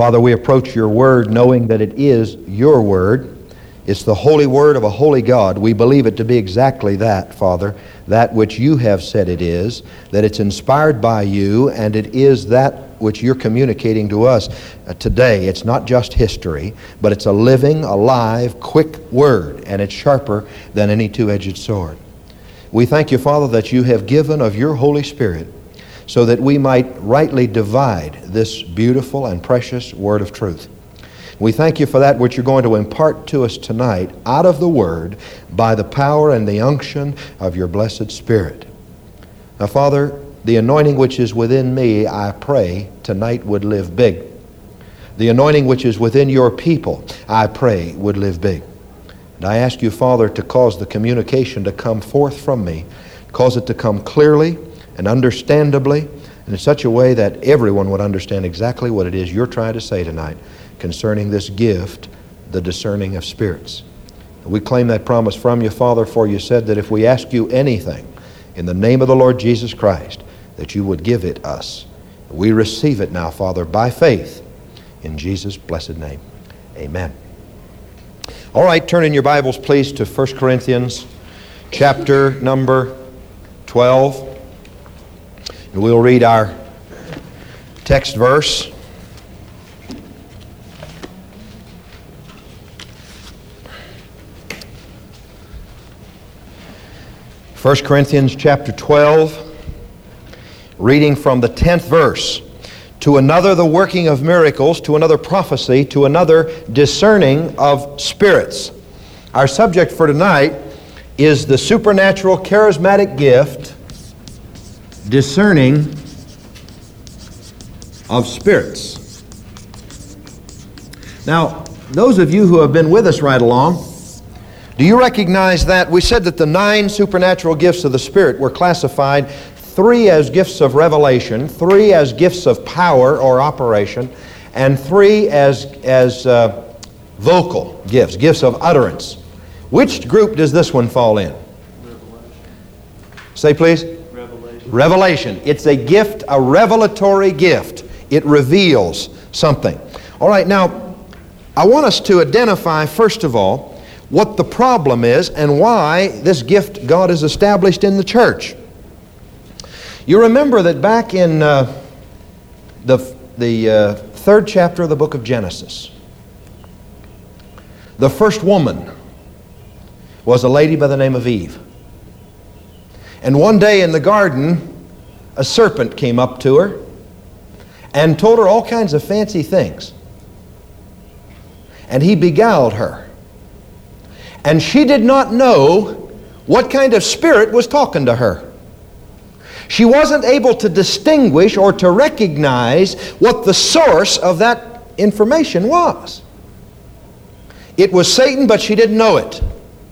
Father, we approach your word knowing that it is your word. It's the holy word of a holy God. We believe it to be exactly that, Father, that which you have said it is, that it's inspired by you, and it is that which you're communicating to us today. It's not just history, but it's a living, alive, quick word, and it's sharper than any two-edged sword. We thank you, Father, that you have given of your Holy Spirit so that we might rightly divide this beautiful and precious word of truth. We thank you for that which you're going to impart to us tonight out of the Word by the power and the unction of your blessed Spirit. Now, Father, the anointing which is within me, I pray, tonight would live big. The anointing which is within your people, I pray, would live big. And I ask you, Father, to cause the communication to come forth from me, cause it to come clearly and understandably, and in such a way that everyone would understand exactly what it is you're trying to say tonight concerning this gift, the discerning of spirits. We claim that promise from you, Father, for you said that if we ask you anything in the name of the Lord Jesus Christ, that you would give it us. We receive it now, Father, by faith in Jesus' blessed name. Amen. All right, turn in your Bibles, please, to 1 Corinthians chapter number 12. And we'll read our text verse. First Corinthians chapter 12, reading from the 10th verse. To another the working of miracles, to another prophecy, to another discerning of spirits. Our subject for tonight is the supernatural charismatic gift, discerning of spirits. Now, those of you who have been with us right along, do you recognize that we said that the 9 supernatural gifts of the Spirit were classified, 3 as gifts of revelation, 3 as gifts of power or operation, and 3 as vocal gifts, gifts of utterance. Which group does this one fall in? Revelation. Say please. Revelation. It's a gift, a revelatory gift. It reveals something. All right, now, I want us to identify, first of all, what the problem is and why this gift God has established in the church. You remember that back in the 3rd chapter of the book of Genesis, the first woman was a lady by the name of Eve. And one day in the garden, a serpent came up to her and told her all kinds of fancy things. And he beguiled her. And she did not know what kind of spirit was talking to her. She wasn't able to distinguish or to recognize what the source of that information was. It was Satan, but she didn't know it.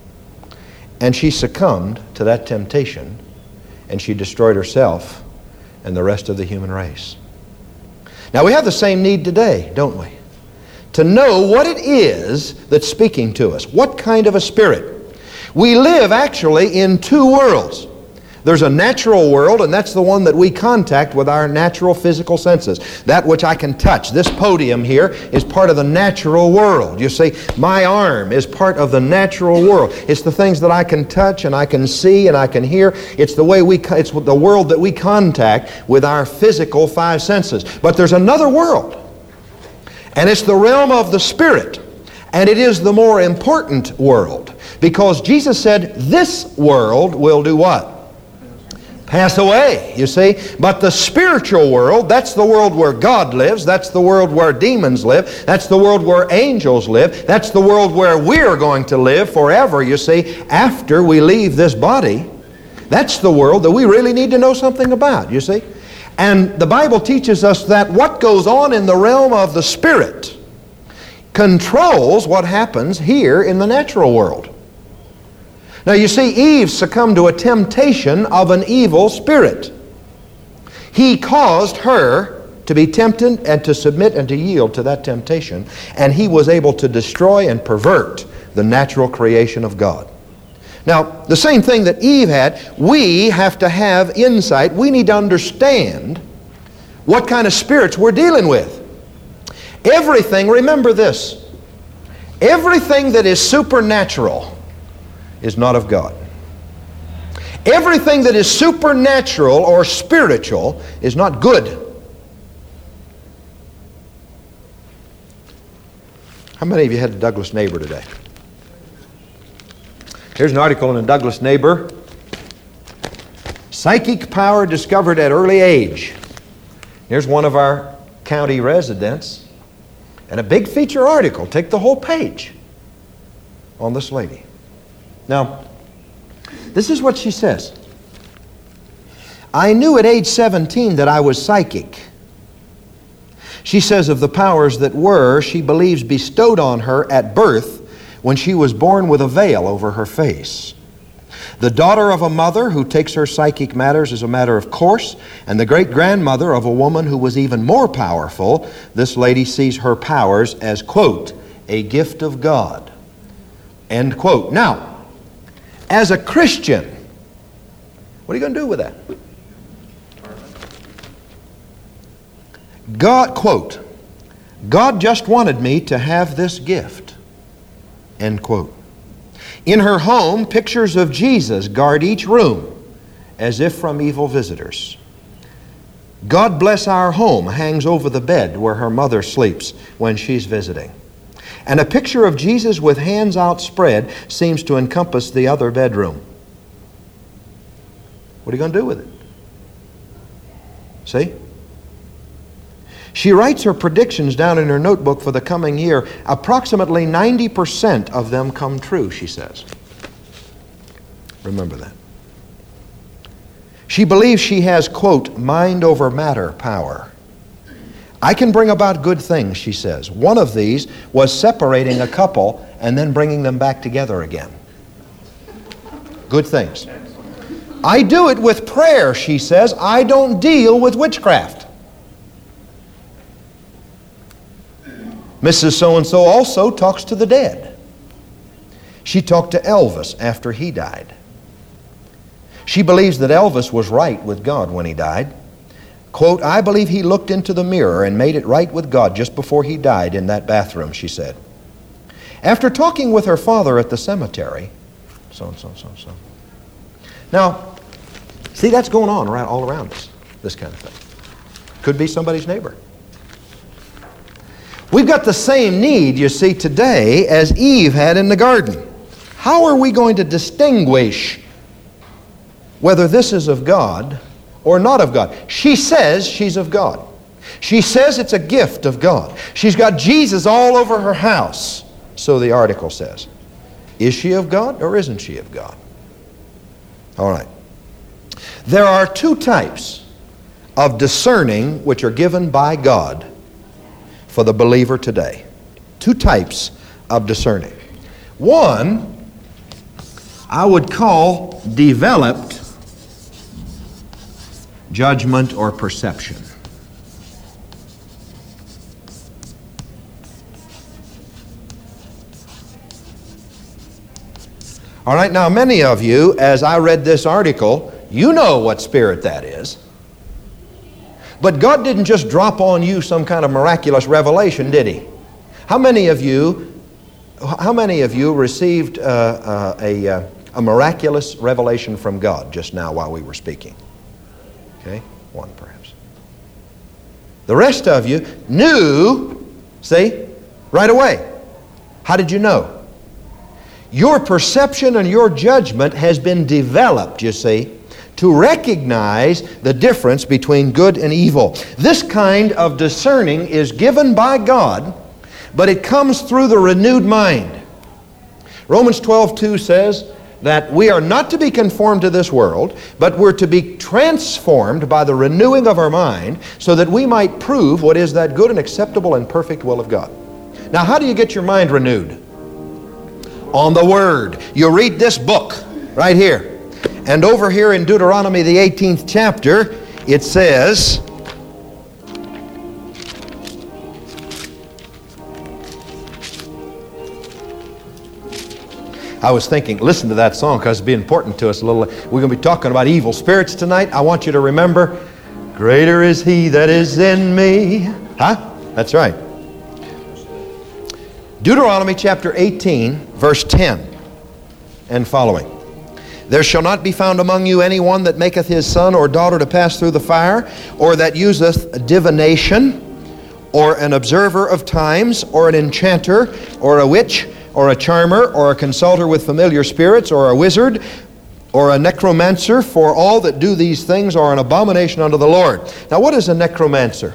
And she succumbed to that temptation, and she destroyed herself and the rest of the human race. Now, we have the same need today, don't we? To know what it is that's speaking to us. What kind of a spirit? We live actually in 2 worlds. There's a natural world, and that's the one that we contact with our natural physical senses. That which I can touch. This podium here is part of the natural world. You see, my arm is part of the natural world. It's the things that I can touch and I can see and I can hear. It's the way it's the world that we contact with our physical 5 senses. But there's another world. And it's the realm of the Spirit. And it is the more important world. Because Jesus said, this world will do what? Pass away, you see. But the spiritual world, that's the world where God lives. That's the world where demons live. That's the world where angels live. That's the world where we're going to live forever, you see, after we leave this body. That's the world that we really need to know something about, you see. And the Bible teaches us that what goes on in the realm of the Spirit controls what happens here in the natural world. Now you see, Eve succumbed to a temptation of an evil spirit. He caused her to be tempted and to submit and to yield to that temptation, and he was able to destroy and pervert the natural creation of God. Now, the same thing that Eve had, we have to have insight. We need to understand what kind of spirits we're dealing with. Everything, remember this, everything that is supernatural is not of God. Everything that is supernatural or spiritual is not good. How many of you had a Douglas Neighbor today? Here's an article in a Douglas Neighbor. Psychic power discovered at early age. Here's one of our county residents. And a big feature article. Take the whole page on this lady. Now, this is what she says. I knew at age 17 that I was psychic. She says of the powers that were, she believes bestowed on her at birth when she was born with a veil over her face. The daughter of a mother who takes her psychic matters as a matter of course, and the great-grandmother of a woman who was even more powerful, this lady sees her powers as, quote, a gift of God, end quote. Now, as a Christian, what are you going to do with that? God, quote, God just wanted me to have this gift, end quote. In her home, pictures of Jesus guard each room as if from evil visitors. God bless our home hangs over the bed where her mother sleeps when she's visiting. And a picture of Jesus with hands outspread seems to encompass the other bedroom. What are you going to do with it? See? She writes her predictions down in her notebook for the coming year. Approximately 90% of them come true, she says. Remember that. She believes she has, quote, mind over matter power. I can bring about good things, she says. One of these was separating a couple and then bringing them back together again. Good things. I do it with prayer, she says. I don't deal with witchcraft. Mrs. So-and-so also talks to the dead. She talked to Elvis after he died. She believes that Elvis was right with God when he died. Quote, I believe he looked into the mirror and made it right with God just before he died in that bathroom, she said. After talking with her father at the cemetery, so-and-so. Now, see, that's going on all around us, this kind of thing. Could be somebody's neighbor. We've got the same need, you see, today as Eve had in the garden. How are we going to distinguish whether this is of God or not of God? She says she's of God. She says it's a gift of God. She's got Jesus all over her house, so the article says. Is she of God or isn't she of God? All right. There are two types of discerning which are given by God for the believer today. Two types of discerning. One, I would call developed judgment or perception. All right, now many of you, as I read this article, you know what spirit that is. But God didn't just drop on you some kind of miraculous revelation, did He? How many of you received a miraculous revelation from God just now while we were speaking? Okay, one perhaps. The rest of you knew, see, right away. How did you know? Your perception and your judgment has been developed, you see, to recognize the difference between good and evil. This kind of discerning is given by God, but it comes through the renewed mind. Romans 12:2 says that we are not to be conformed to this world, but we're to be transformed by the renewing of our mind so that we might prove what is that good and acceptable and perfect will of God. Now, how do you get your mind renewed? On the Word. You read this book right here. And over here in Deuteronomy, the 18th chapter, it says, I was thinking, listen to that song because it'll be important to us a little. We're going to be talking about evil spirits tonight. I want you to remember, greater is He that is in me. Huh? That's right. Deuteronomy chapter 18, verse 10 and following. There shall not be found among you any one that maketh his son or daughter to pass through the fire, or that useth divination, or an observer of times, or an enchanter, or a witch, or a charmer, or a consulter with familiar spirits, or a wizard, or a necromancer, for all that do these things are an abomination unto the Lord. Now what is a necromancer?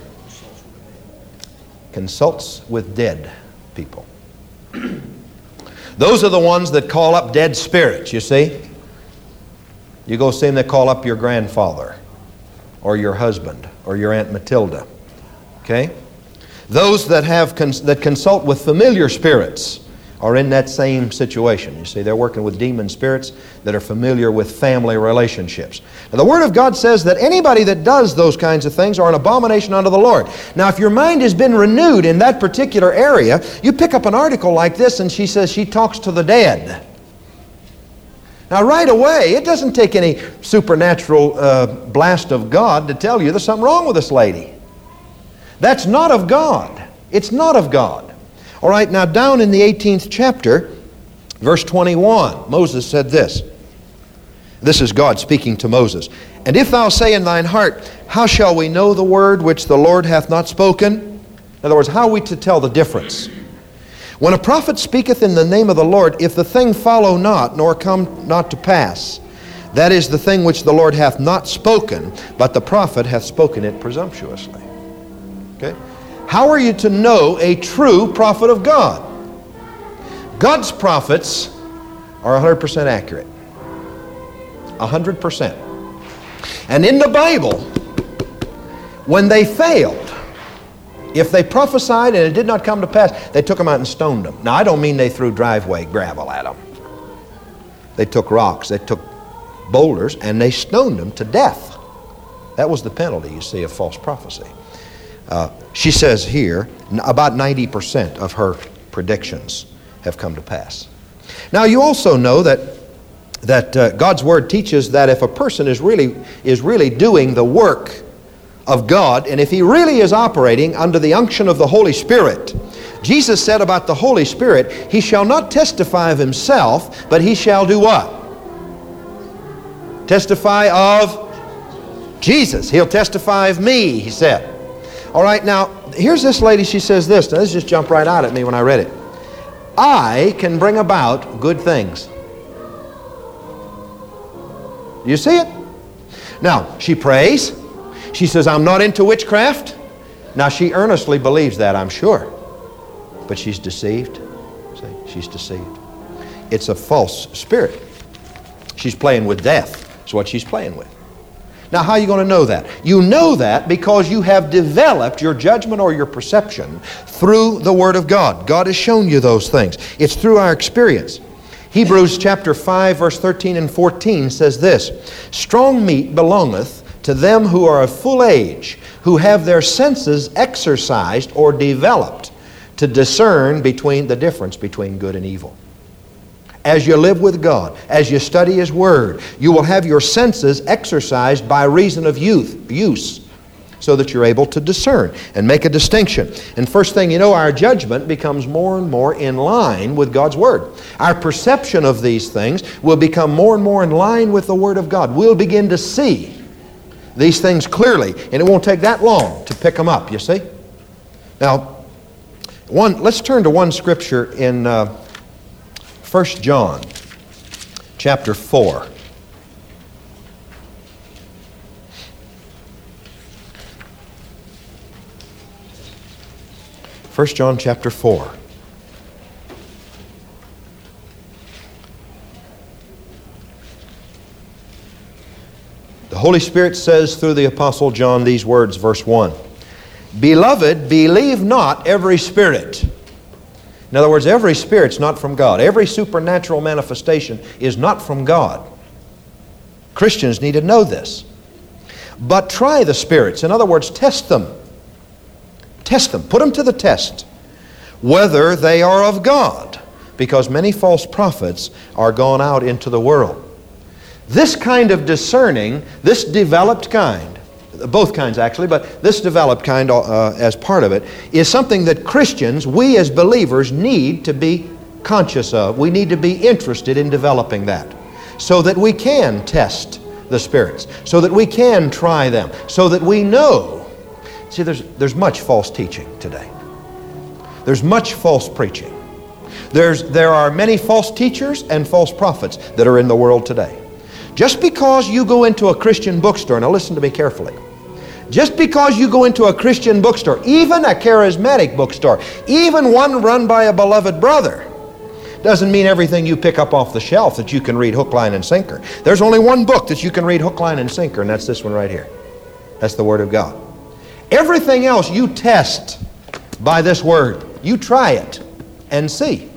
Consults with dead people. Those are the ones that call up dead spirits, you see. You go see them, they call up your grandfather, or your husband, or your Aunt Matilda. Okay? Those that that consult with familiar spirits are in that same situation. You see, they're working with demon spirits that are familiar with family relationships. Now, the Word of God says that anybody that does those kinds of things are an abomination unto the Lord. Now, if your mind has been renewed in that particular area, you pick up an article like this and she says she talks to the dead. Now, right away, it doesn't take any supernatural blast of God to tell you there's something wrong with this lady. That's not of God. It's not of God. All right, now down in the 18th chapter, verse 21, Moses said this. This is God speaking to Moses. And if thou say in thine heart, how shall we know the word which the Lord hath not spoken? In other words, how are we to tell the difference? When a prophet speaketh in the name of the Lord, if the thing follow not, nor come not to pass, that is the thing which the Lord hath not spoken, but the prophet hath spoken it presumptuously. Okay? How are you to know a true prophet of God? God's prophets are 100% accurate. 100%. And in the Bible, when they failed, if they prophesied and it did not come to pass, they took them out and stoned them. Now, I don't mean they threw driveway gravel at them. They took rocks, they took boulders, and they stoned them to death. That was the penalty, you see, of false prophecy. She says here, about 90% of her predictions have come to pass. Now, you also know that God's Word teaches that if a person is really doing the work of God, and if he really is operating under the unction of the Holy Spirit, Jesus said about the Holy Spirit, He shall not testify of Himself, but He shall do what? Testify of Jesus. He'll testify of me, He said. All right, now, here's this lady, she says this. Now, this just jumped right out at me when I read it. I can bring about good things. You see it? Now, she prays. She says, I'm not into witchcraft. Now, she earnestly believes that, I'm sure. But she's deceived. See, she's deceived. It's a false spirit. She's playing with death. That's what she's playing with. Now, how are you going to know that? You know that because you have developed your judgment or your perception through the Word of God. God has shown you those things. It's through our experience. Hebrews chapter 5, verse 13 and 14 says this, strong meat belongeth to them who are of full age, who have their senses exercised or developed to discern between the difference between good and evil. As you live with God, as you study His Word, you will have your senses exercised by reason of use, so that you're able to discern and make a distinction. And first thing you know, our judgment becomes more and more in line with God's Word. Our perception of these things will become more and more in line with the Word of God. We'll begin to see these things clearly, and it won't take that long to pick them up, you see? Now, let's turn to one scripture in 1 John chapter 4. 1 John chapter 4. The Holy Spirit says through the Apostle John these words, verse 1. Beloved, believe not every spirit. In other words, every spirit's not from God. Every supernatural manifestation is not from God. Christians need to know this. But try the spirits. In other words, test them. Test them. Put them to the test. Whether they are of God. Because many false prophets are gone out into the world. This kind of discerning, this developed kind, both kinds actually, but this developed kind as part of it, is something that Christians, we as believers, need to be conscious of. We need to be interested in developing that so that we can test the spirits, so that we can try them, so that we know. See, there's much false teaching today. There's much false preaching. There are many false teachers and false prophets that are in the world today. Just because you go into a Christian bookstore, now listen to me carefully, just because you go into a Christian bookstore, even a charismatic bookstore, even one run by a beloved brother, doesn't mean everything you pick up off the shelf that you can read hook, line, and sinker. There's only one book that you can read hook, line, and sinker, and that's this one right here. That's the Word of God. Everything else you test by this Word. You try it and see.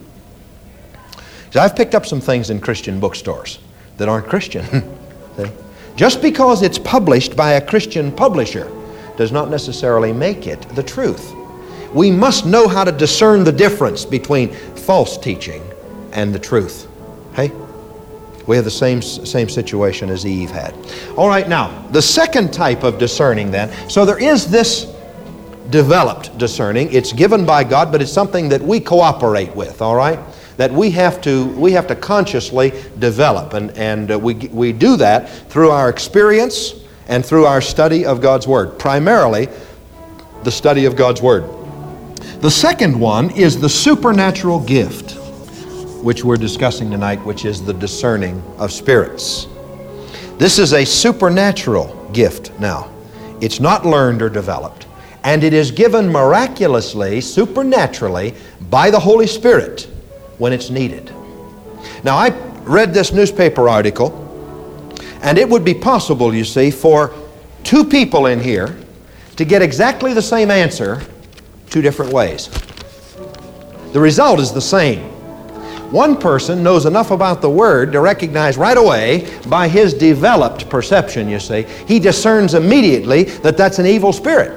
So I've picked up some things in Christian bookstores that aren't Christian. See? Just because it's published by a Christian publisher does not necessarily make it the truth. We must know how to discern the difference between false teaching and the truth. Hey? We have the same situation as Eve had. All right, now, the second type of discerning then, so there is this developed discerning. It's given by God, but it's something that we cooperate with, all right? That we have to consciously develop, and we do that through our experience and through our study of God's Word, primarily the study of God's Word. The second one is the supernatural gift, which we're discussing tonight, which is the discerning of spirits. This is a supernatural gift now. It's not learned or developed, and it is given miraculously, supernaturally, by the Holy Spirit when it's needed. Now, I read this newspaper article, and it would be possible, you see, for two people in here to get exactly the same answer two different ways. The result is the same. One person knows enough about the Word to recognize right away by his developed perception, you see. He discerns immediately that that's an evil spirit.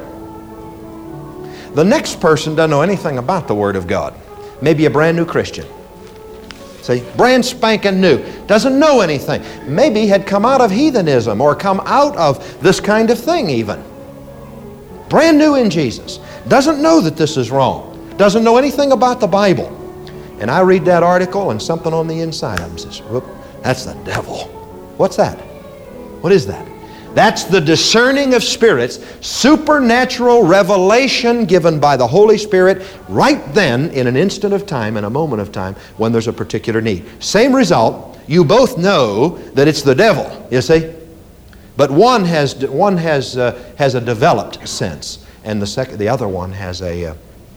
The next person doesn't know anything about the Word of God. Maybe a brand new Christian. See, brand spanking new. Doesn't know anything. Maybe had come out of heathenism or come out of this kind of thing even. Brand new in Jesus. Doesn't know that this is wrong. Doesn't know anything about the Bible. And I read that article and something on the inside of him says, whoop, that's the devil. What's that? What is that? That's the discerning of spirits, supernatural revelation given by the Holy Spirit right then in an instant of time, in a moment of time, when there's a particular need. Same result. You both know that it's the devil, you see. But one has a developed sense, and the other one has an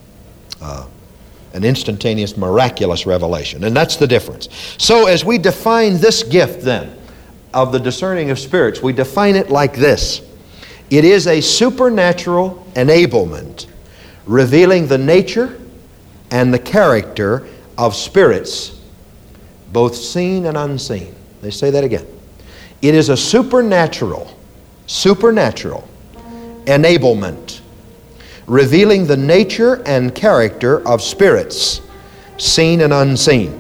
instantaneous, miraculous revelation. And that's the difference. So as we define this gift then, of the discerning of spirits, we define it like this. It is a supernatural enablement revealing the nature and the character of spirits, both seen and unseen. They say that again. It is a supernatural enablement revealing the nature and character of spirits, seen and unseen.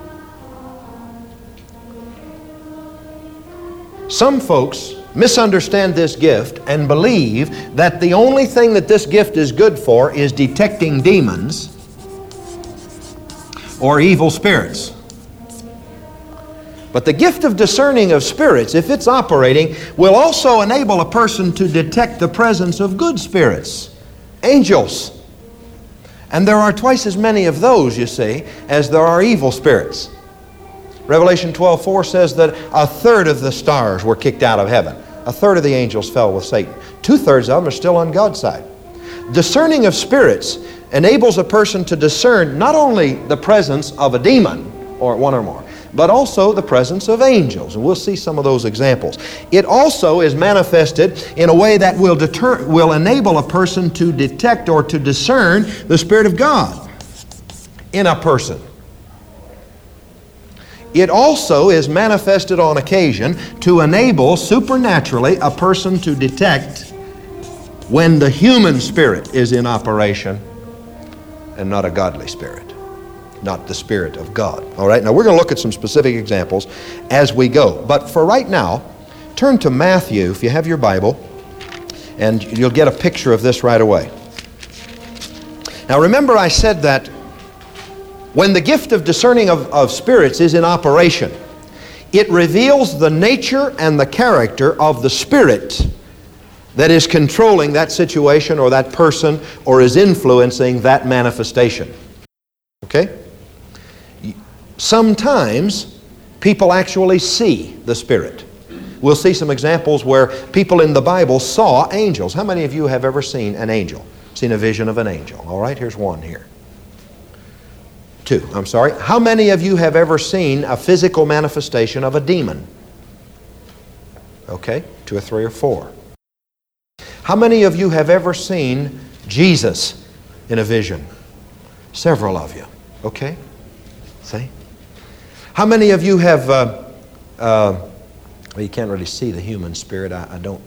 Some folks misunderstand this gift and believe that the only thing that this gift is good for is detecting demons or evil spirits. But the gift of discerning of spirits, if it's operating, will also enable a person to detect the presence of good spirits, angels. And there are twice as many of those, you see, as there are evil spirits. Revelation 12:4 says that a third of the stars were kicked out of heaven. A third of the angels fell with Satan. 2/3 of them are still on God's side. Discerning of spirits enables a person to discern not only the presence of a demon, or one or more, but also the presence of angels. And we'll see some of those examples. It also is manifested in a way that will enable a person to detect or to discern the Spirit of God in a person. It also is manifested on occasion to enable supernaturally a person to detect when the human spirit is in operation and not a godly spirit, not the Spirit of God. All right, now we're going to look at some specific examples as we go. But for right now, turn to Matthew, if you have your Bible, And you'll get a picture of this right away. Now remember I said that when the gift of discerning of spirits is in operation, it reveals the nature and the character of the spirit that is controlling that situation or that person or is influencing that manifestation. Okay? Sometimes people actually see the Spirit. We'll see some examples where people in the Bible saw angels. How many of you have ever seen an angel? Seen a vision of an angel? All right, here's one here. Two, I'm sorry. How many of you have ever seen a physical manifestation of a demon? Okay, 2 or 3 or 4. How many of you have ever seen Jesus in a vision? Several of you. Okay? See? How many of you have, well, you can't really see the human spirit. I don't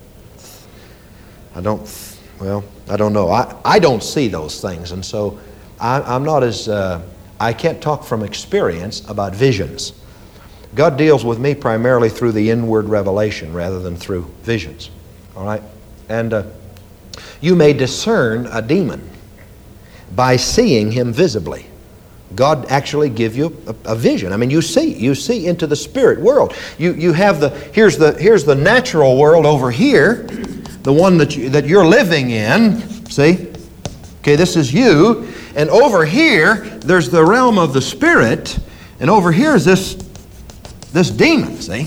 know. I don't see those things, and so I'm not as, I can't talk from experience about visions. God deals with me primarily through the inward revelation rather than through visions. All right? And you may discern a demon by seeing him visibly. God actually give you a vision. I mean, you see into the spirit world. You have here's the natural world over here, the one that you're living in. See, okay, this is you, and over here there's the realm of the spirit, and over here is this demon. See,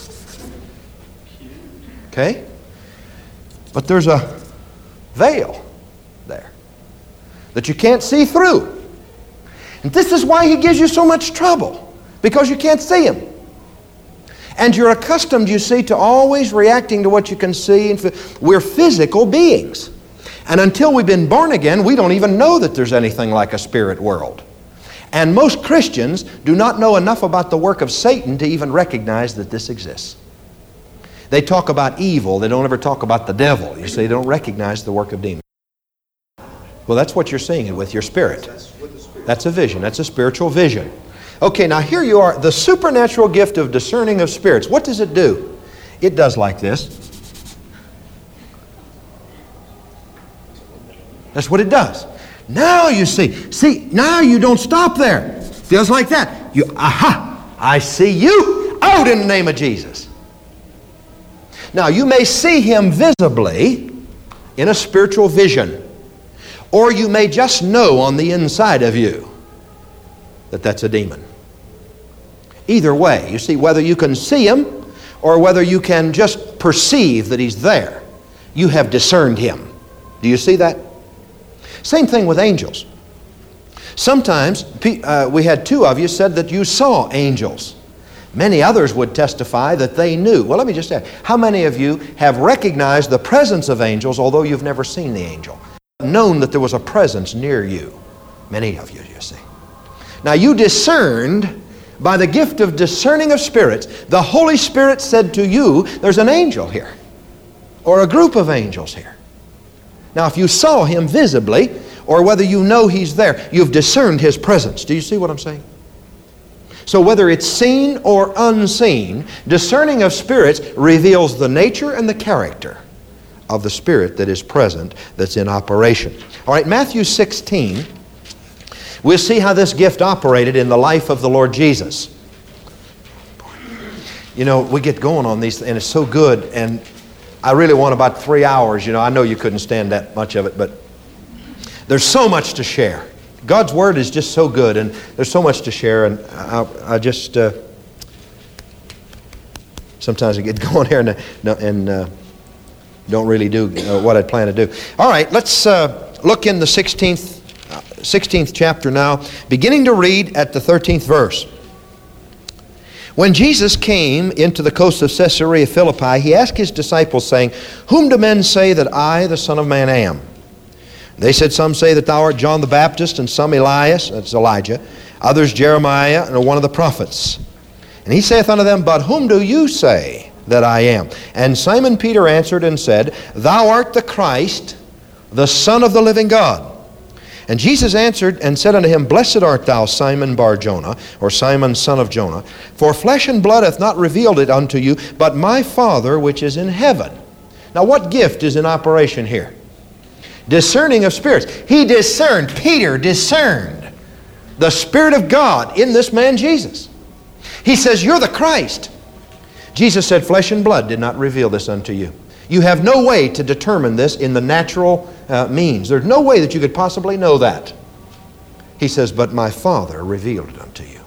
okay, but there's a veil there that you can't see through. And this is why he gives you so much trouble, because you can't see him. And you're accustomed, you see, to always reacting to what you can see. We're physical beings. And until we've been born again, we don't even know that there's anything like a spirit world. And most Christians do not know enough about the work of Satan to even recognize that this exists. They talk about evil. They don't ever talk about the devil. You see, they don't recognize the work of demons. Well, that's what you're seeing with your spirit. That's a vision. That's a spiritual vision. Okay, now here you are. The supernatural gift of discerning of spirits. What does it do? It does like this. That's what it does. Now you see. See, now you don't stop there. It does like that. I see you out in the name of Jesus. Now you may see him visibly in a spiritual vision. Or you may just know on the inside of you that that's a demon. Either way, you see, whether you can see him or whether you can just perceive that he's there, you have discerned him. Do you see that? Same thing with angels. Sometimes, we had 2 of you said that you saw angels. Many others would testify that they knew. Well, let me just ask, how many of you have recognized the presence of angels although you've never seen the angel? Known that there was a presence near you? Many of you see. Now you discerned by the gift of discerning of spirits. The Holy Spirit said to you, there's an angel here, or a group of angels here. Now if you saw him visibly, or whether you know he's there, you've discerned his presence. Do you see what I'm saying? So whether it's seen or unseen, discerning of spirits reveals the nature and the character of the Spirit that is present, that's in operation. All right, Matthew 16, we'll see how this gift operated in the life of the Lord Jesus. You know, we get going on these, and it's so good, and I really want about 3 hours. You know, I know you couldn't stand that much of it, but there's so much to share. God's Word is just so good, and there's so much to share, and I just sometimes I get going here and don't really do what I'd plan to do. All right, let's look in the 16th chapter now, beginning to read at the 13th verse. When Jesus came into the coast of Caesarea Philippi, he asked his disciples, saying, "Whom do men say that I, the Son of Man, am?" They said, "Some say that thou art John the Baptist, and some Elias," that's Elijah, "others Jeremiah, and one of the prophets." And he saith unto them, "But whom do you say that I am?" And Simon Peter answered and said, "Thou art the Christ, the Son of the living God." And Jesus answered and said unto him, "Blessed art thou, Simon Bar-Jonah," or Simon, son of Jonah, "for flesh and blood hath not revealed it unto you, but my Father which is in heaven." Now what gift is in operation here? Discerning of spirits. He discerned, Peter discerned the Spirit of God in this man Jesus. He says, you're the Christ. Jesus said, flesh and blood did not reveal this unto you. You have no way to determine this in the natural means. There's no way that you could possibly know that. He says, but my Father revealed it unto you.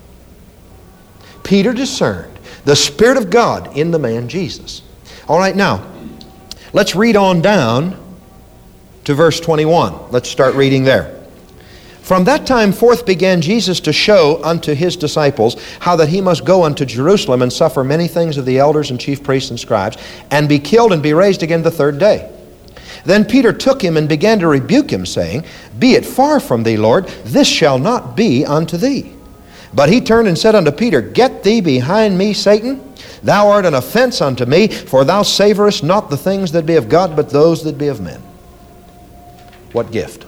Peter discerned the Spirit of God in the man Jesus. All right, now, let's read on down to verse 21. Let's start reading there. From that time forth began Jesus to show unto his disciples how that he must go unto Jerusalem and suffer many things of the elders and chief priests and scribes, and be killed and be raised again the third day. Then Peter took him and began to rebuke him, saying, Be it far from thee, Lord, this shall not be unto thee. But he turned and said unto Peter, Get thee behind me, Satan. Thou art an offense unto me, for thou savorest not the things that be of God, but those that be of men. What gift?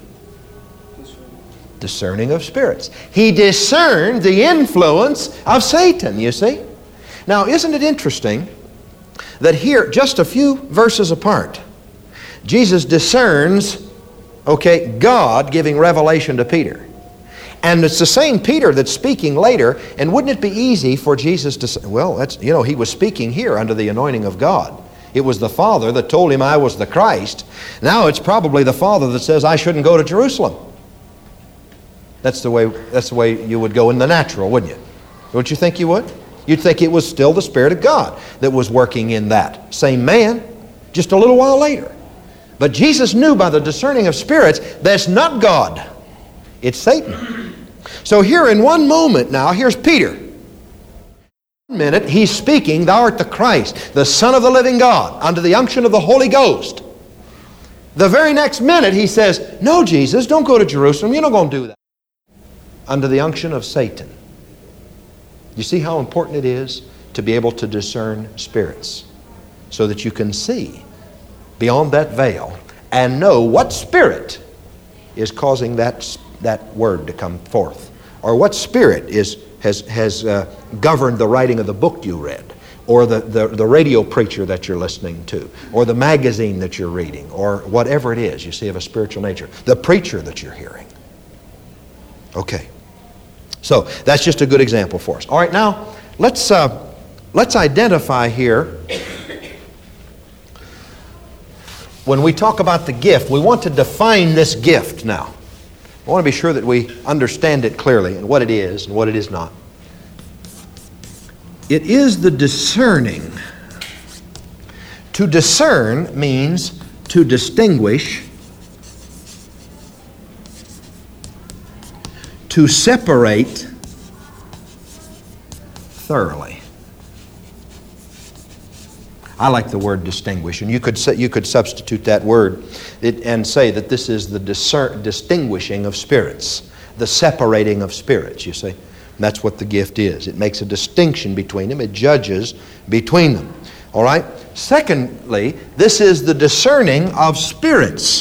Discerning of spirits. He discerned the influence of Satan, you see. Now, isn't it interesting that here, just a few verses apart, Jesus discerns, God giving revelation to Peter. And it's the same Peter that's speaking later, and wouldn't it be easy for Jesus to say, well, he was speaking here under the anointing of God. It was the Father that told him I was the Christ. Now it's probably the Father that says I shouldn't go to Jerusalem. That's the way you would go in the natural, wouldn't you? Don't you think you would? You'd think it was still the Spirit of God that was working in that same man just a little while later. But Jesus knew by the discerning of spirits that's not God. It's Satan. So here in one moment now, here's Peter. 1 minute he's speaking, Thou art the Christ, the Son of the living God, under the unction of the Holy Ghost. The very next minute he says, No, Jesus, don't go to Jerusalem. You're not going to do that. Under the unction of Satan. You see how important it is to be able to discern spirits so that you can see beyond that veil and know what spirit is causing that word to come forth, or what spirit has governed the writing of the book you read, or the radio preacher that you're listening to, or the magazine that you're reading, or whatever it is you see of a spiritual nature, the preacher that you're hearing. Okay. So that's just a good example for us. All right, now let's identify here. When we talk about the gift, we want to define this gift now. I want to be sure that we understand it clearly and what it is and what it is not. It is the discerning. To discern means to distinguish, to separate thoroughly. I like the word distinguish, and you could substitute that word and say that this is the distinguishing of spirits, the separating of spirits, you see. And that's what the gift is. It makes a distinction between them. It judges between them. All right? Secondly, this is the discerning of spirits.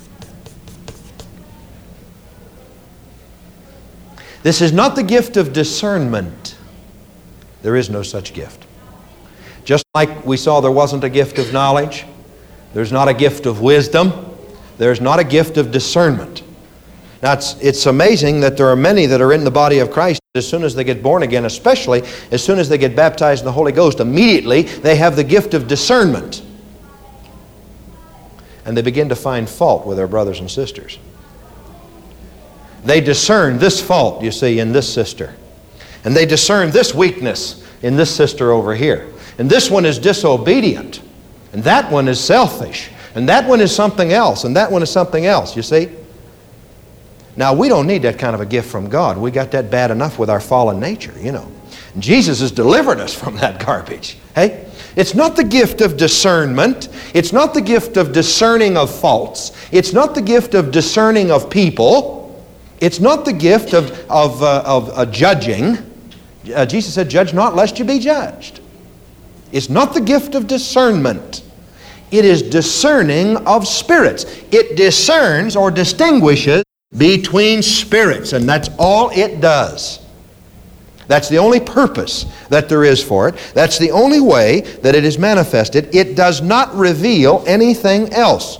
This is not the gift of discernment. There is no such gift. Just like we saw there wasn't a gift of knowledge, there's not a gift of wisdom, there's not a gift of discernment. Now it's amazing that there are many that are in the body of Christ as soon as they get born again, especially as soon as they get baptized in the Holy Ghost, immediately they have the gift of discernment. And they begin to find fault with their brothers and sisters. They discern this fault, you see, in this sister. And they discern this weakness in this sister over here. And this one is disobedient. And that one is selfish. And that one is something else. And that one is something else, you see. Now, we don't need that kind of a gift from God. We got that bad enough with our fallen nature, you know. And Jesus has delivered us from that garbage. Hey? It's not the gift of discernment. It's not the gift of discerning of faults. It's not the gift of discerning of people. It's not the gift of judging. Jesus said, Judge not lest you be judged. It's not the gift of discernment. It is discerning of spirits. It discerns or distinguishes between spirits, and that's all it does. That's the only purpose that there is for it. That's the only way that it is manifested. It does not reveal anything else.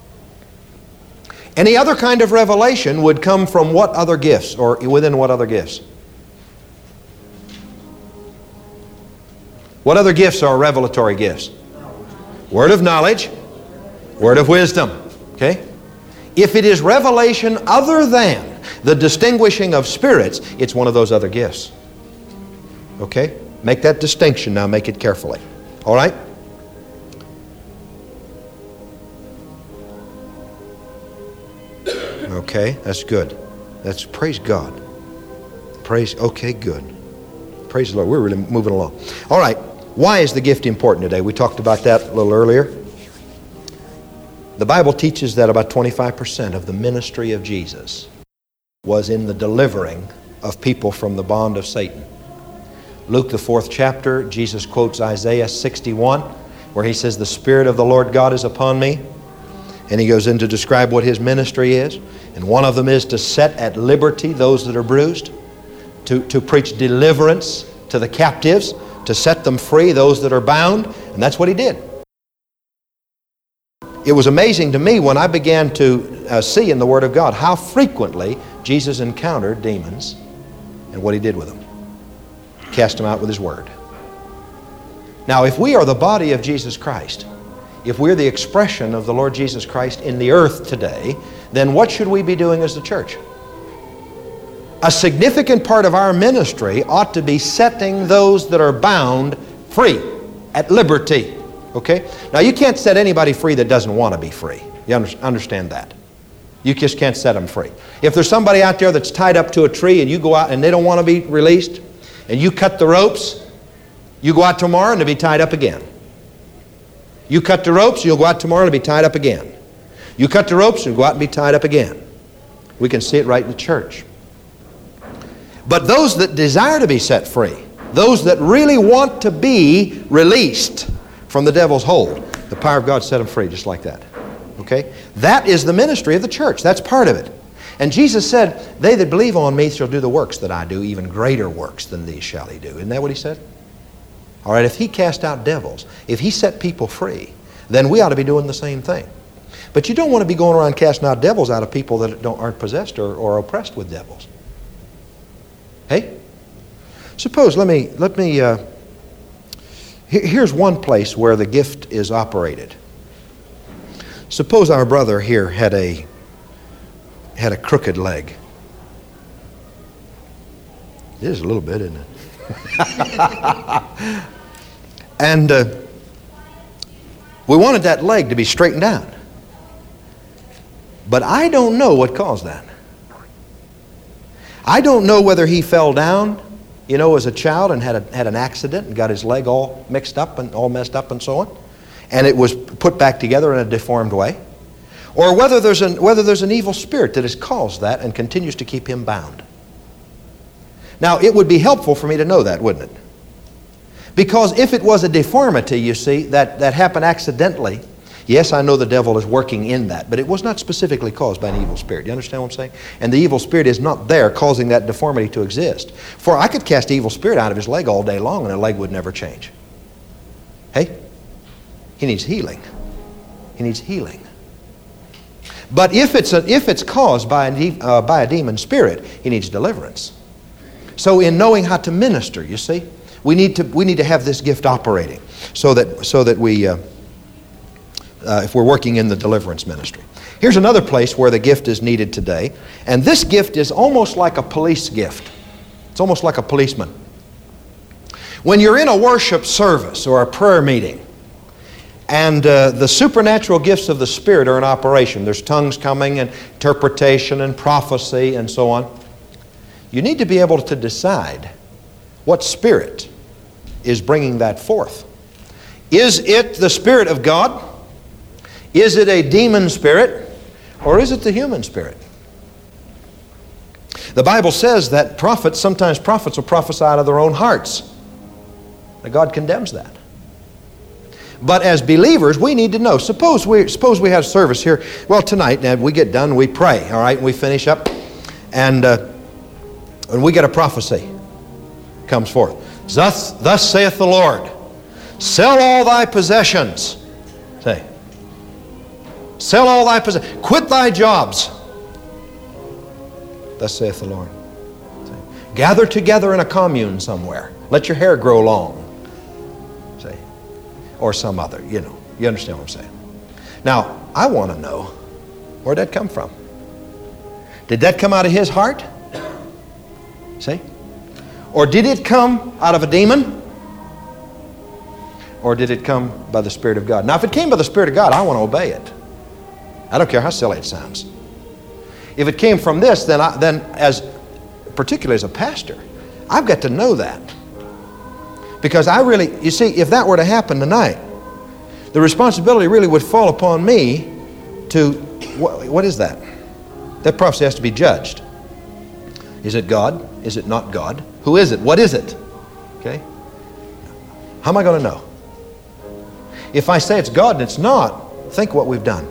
Any other kind of revelation would come from what other gifts, or within what other gifts? What other gifts are revelatory gifts? Word of knowledge, word of wisdom. Okay? If it is revelation other than the distinguishing of spirits, it's one of those other gifts. Okay? Make that distinction now. Make it carefully. All right? Okay, that's good. That's, praise God. Okay, good. Praise the Lord. We're really moving along. All right. Why is the gift important today? We talked about that a little earlier. The Bible teaches that about 25% of the ministry of Jesus was in the delivering of people from the bond of Satan. Luke, the 4th chapter, Jesus quotes Isaiah 61, where he says, "The Spirit of the Lord God is upon me." And he goes in to describe what his ministry is. And one of them is to set at liberty those that are bruised, to preach deliverance to the captives, to set them free, those that are bound. And that's what he did. It was amazing to me when I began to see in the Word of God how frequently Jesus encountered demons and what he did with them. Cast them out with his Word. Now, if we are the body of Jesus Christ, if we're the expression of the Lord Jesus Christ in the earth today, then what should we be doing as the church? A significant part of our ministry ought to be setting those that are bound free, at liberty. Okay? Now, you can't set anybody free that doesn't want to be free. You understand that? You just can't set them free. If there's somebody out there that's tied up to a tree and you go out and they don't want to be released, and you cut the ropes, you go out tomorrow and they'll be tied up again. You cut the ropes, you'll go out tomorrow and be tied up again. You cut the ropes, you'll go out and be tied up again. We can see it right in the church. But those that desire to be set free, those that really want to be released from the devil's hold, the power of God set them free just like that. Okay? That is the ministry of the church. That's part of it. And Jesus said, "They that believe on me shall do the works that I do, even greater works than these shall he do." Isn't that what he said? All right, if he cast out devils, if he set people free, then we ought to be doing the same thing. But you don't want to be going around casting out devils out of people that aren't possessed or oppressed with devils. Hey? Suppose, here's one place where the gift is operated. Suppose our brother here had a crooked leg. It is a little bit, isn't it? And we wanted that leg to be straightened out. But I don't know what caused that. I don't know whether he fell down, as a child and had an accident and got his leg all mixed up and all messed up and so on, and it was put back together in a deformed way, or whether there's an evil spirit that has caused that and continues to keep him bound. Now, it would be helpful for me to know that, wouldn't it? Because if it was a deformity, you see, that happened accidentally, yes, I know the devil is working in that, but it was not specifically caused by an evil spirit. You understand what I'm saying? And the evil spirit is not there causing that deformity to exist. For I could cast the evil spirit out of his leg all day long and the leg would never change. Hey? He needs healing. He needs healing. But if it's caused by a demon spirit, he needs deliverance. So in knowing how to minister, you see, we need to have this gift operating so that we, if we're working in the deliverance ministry. Here's another place where the gift is needed today, and this gift is almost like a police gift. It's almost like a policeman. When you're in a worship service or a prayer meeting, and the supernatural gifts of the Spirit are in operation, there's tongues coming and interpretation and prophecy and so on, you need to be able to decide what spirit is bringing that forth. Is it the Spirit of God? Is it a demon spirit? Or is it the human spirit? The Bible says that sometimes prophets will prophesy out of their own hearts. Now, God condemns that. But as believers, we need to know. Suppose we have service here. Well, tonight, and we get done, we pray, all right, and we finish up, and we get a prophecy. comes forth. Thus saith the Lord, sell all thy possessions. Say, sell all thy possessions. Quit thy jobs. Thus saith the Lord. Say, gather together in a commune somewhere. Let your hair grow long. Say, or some other, you know. You understand what I'm saying? Now, I want to know, where'd that come from? Did that come out of his heart? See? Or did it come out of a demon? Or did it come by the Spirit of God? Now, if it came by the Spirit of God, I want to obey it. I don't care how silly it sounds. If it came from this, then particularly as a pastor, I've got to know that. Because you see, if that were to happen tonight, the responsibility really would fall upon me to, what is that? That prophecy has to be judged. Is it God? Is it not God? Who is it? What is it? Okay? How am I going to know? If I say it's God and it's not, think what we've done.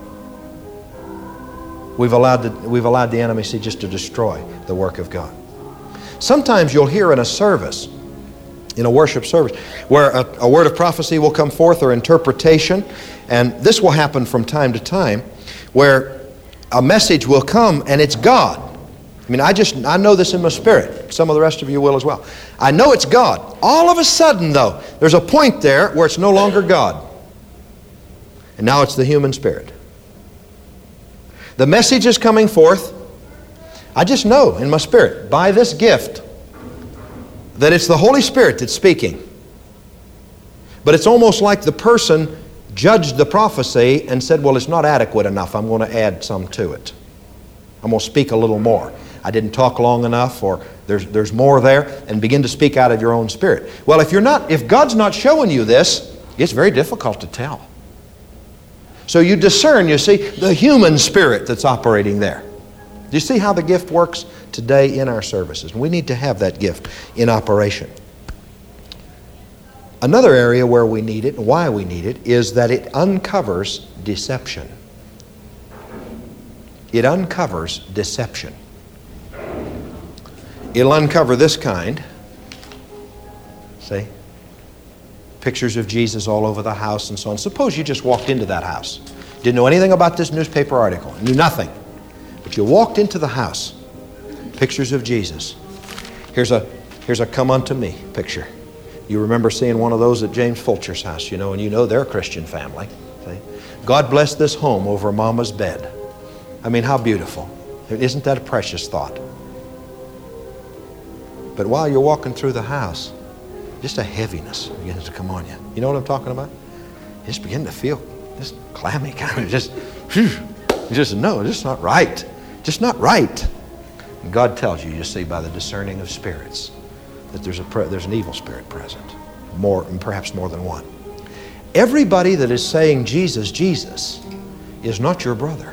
We've allowed the enemy, see, just to destroy the work of God. Sometimes you'll hear in a service, in a worship service, where a word of prophecy will come forth or interpretation, and this will happen from time to time, where a message will come and it's God. I mean, I know this in my spirit. Some of the rest of you will as well. I know it's God. All of a sudden, though, there's a point there where it's no longer God. And now it's the human spirit. The message is coming forth. I just know in my spirit, by this gift, that it's the Holy Spirit that's speaking. But it's almost like the person judged the prophecy and said, well, it's not adequate enough. I'm going to add some to it. I'm going to speak a little more. I didn't talk long enough, or there's more there, and begin to speak out of your own spirit. Well, if God's not showing you this, it's very difficult to tell. So you discern, you see, the human spirit that's operating there. Do you see how the gift works today in our services? We need to have that gift in operation. Another area where we need it, and why we need it, is that it uncovers deception. It uncovers deception. It'll uncover this kind. See? Pictures of Jesus all over the house and so on. Suppose you just walked into that house. Didn't know anything about this newspaper article. Knew nothing. But you walked into the house. Pictures of Jesus. Here's a come unto me picture. You remember seeing one of those at James Fulcher's house, you know, and you know they're a Christian family. See? God bless this home over Mama's bed. I mean, how beautiful. Isn't that a precious thought? But while you're walking through the house, just a heaviness begins to come on you. You know what I'm talking about? You just begin to feel just clammy, kind of just no, it's not right. Just not right. And God tells you, you see, by the discerning of spirits, that there's an evil spirit present, perhaps more than one. Everybody that is saying Jesus, Jesus, is not your brother.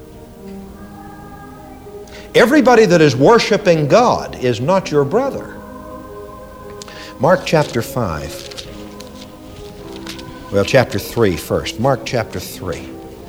Everybody that is worshiping God is not your brother. Mark chapter 5. Well, chapter 3 first. Mark chapter 3.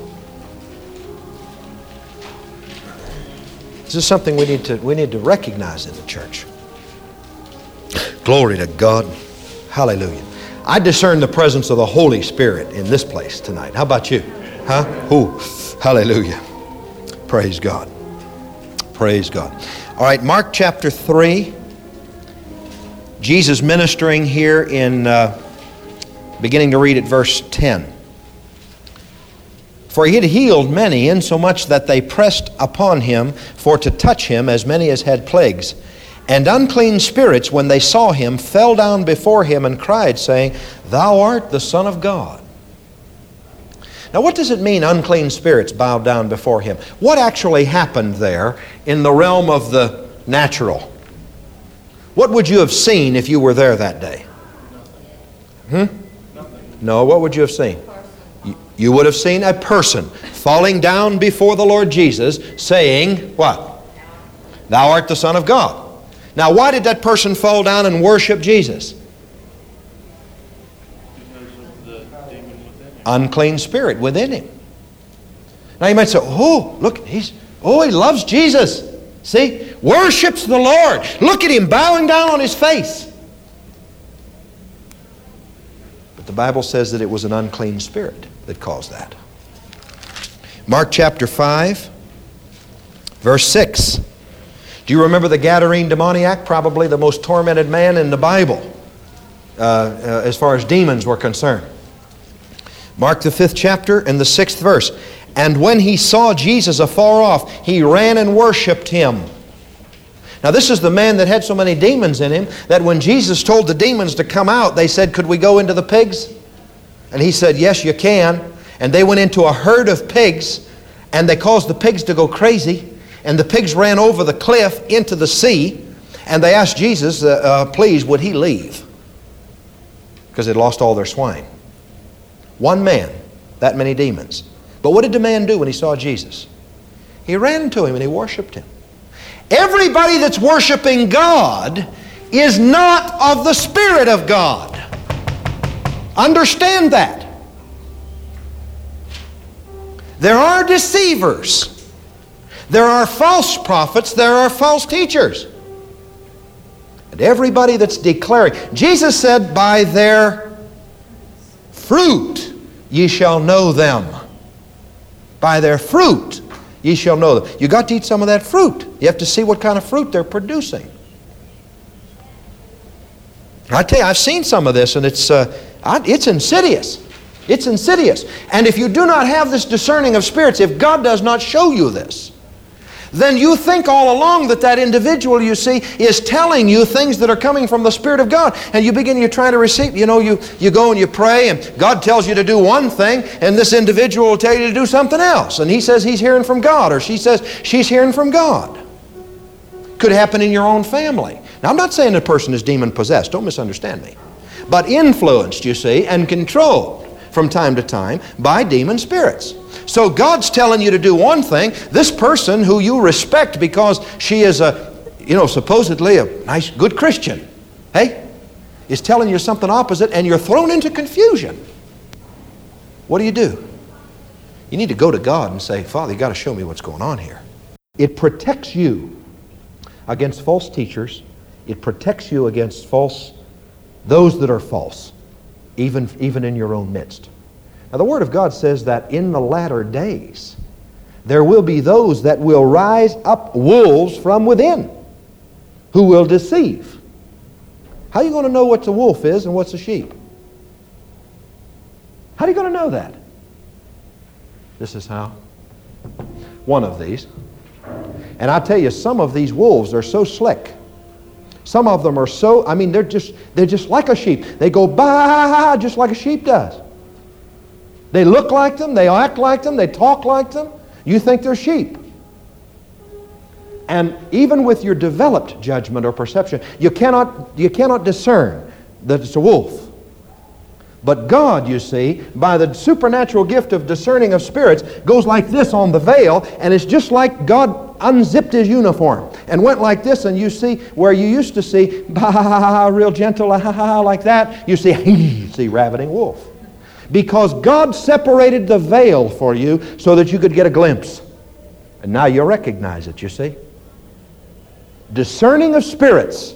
This is something we need to recognize in the church. Glory to God. Hallelujah. I discern the presence of the Holy Spirit in this place tonight. How about you? Huh? Ooh, hallelujah. Praise God. Praise God. All right, Mark chapter 3. Jesus ministering here in, beginning to read at verse 10. For he had healed many, insomuch that they pressed upon him for to touch him, as many as had plagues. And unclean spirits, when they saw him, fell down before him and cried, saying, Thou art the Son of God. Now, what does it mean, unclean spirits bowed down before him? What actually happened there in the realm of the natural? What would you have seen if you were there that day? No, what would you have seen? You would have seen a person falling down before the Lord Jesus saying, what? Thou art the Son of God. Now, why did that person fall down and worship Jesus? Unclean spirit within him. Now you might say, oh, look, he loves Jesus. See? Worships the Lord. Look at him bowing down on his face. But the Bible says that it was an unclean spirit that caused that. Mark chapter 5, verse 6. Do you remember the Gadarene demoniac? Probably the most tormented man in the Bible as far as demons were concerned. Mark the 5th chapter and the 6th verse. And when he saw Jesus afar off, he ran and worshipped him. Now this is the man that had so many demons in him that when Jesus told the demons to come out, they said, "Could we go into the pigs?" And he said, "Yes, you can." And they went into a herd of pigs, and they caused the pigs to go crazy, and the pigs ran over the cliff into the sea, and they asked Jesus, please, would he leave? Because they'd lost all their swine. One man, that many demons. But what did the man do when he saw Jesus? He ran to him and he worshiped him. Everybody that's worshiping God is not of the Spirit of God. Understand that. There are deceivers. There are false prophets. There are false teachers. And everybody that's declaring. Jesus said, by their fruit ye shall know them. By their fruit ye shall know them. You got to eat some of that fruit. You have to see what kind of fruit they're producing. I tell you, I've seen some of this, and it's insidious. It's insidious. And if you do not have this discerning of spirits, if God does not show you this, then you think all along that that individual, you see, is telling you things that are coming from the Spirit of God. And you begin, you try to receive, you go and you pray, and God tells you to do one thing, and this individual will tell you to do something else. And he says he's hearing from God, or she says she's hearing from God. Could happen in your own family. Now, I'm not saying a person is demon-possessed. Don't misunderstand me. But influenced, you see, and controlled from time to time by demon spirits. So God's telling you to do one thing. This person who you respect because she is supposedly a nice, good Christian, is telling you something opposite, and you're thrown into confusion. What do? You need to go to God and say, Father, you got to show me what's going on here. It protects you against false teachers. It protects you against those that are false, even in your own midst. Now the Word of God says that in the latter days there will be those that will rise up wolves from within who will deceive. How are you going to know what a wolf is and what's a sheep? How are you going to know that? This is how. One of these. And I tell you, some of these wolves are so slick. Some of them are so, they're just like a sheep. They go bah just like a sheep does. They look like them, they act like them, they talk like them. You think they're sheep. And even with your developed judgment or perception, you cannot discern that it's a wolf. But God, you see, by the supernatural gift of discerning of spirits, goes like this on the veil, and it's just like God unzipped his uniform and went like this, and you see where you used to see real gentle like that, you see ravening wolf. Because God separated the veil for you so that you could get a glimpse. And now you recognize it, you see. Discerning of spirits,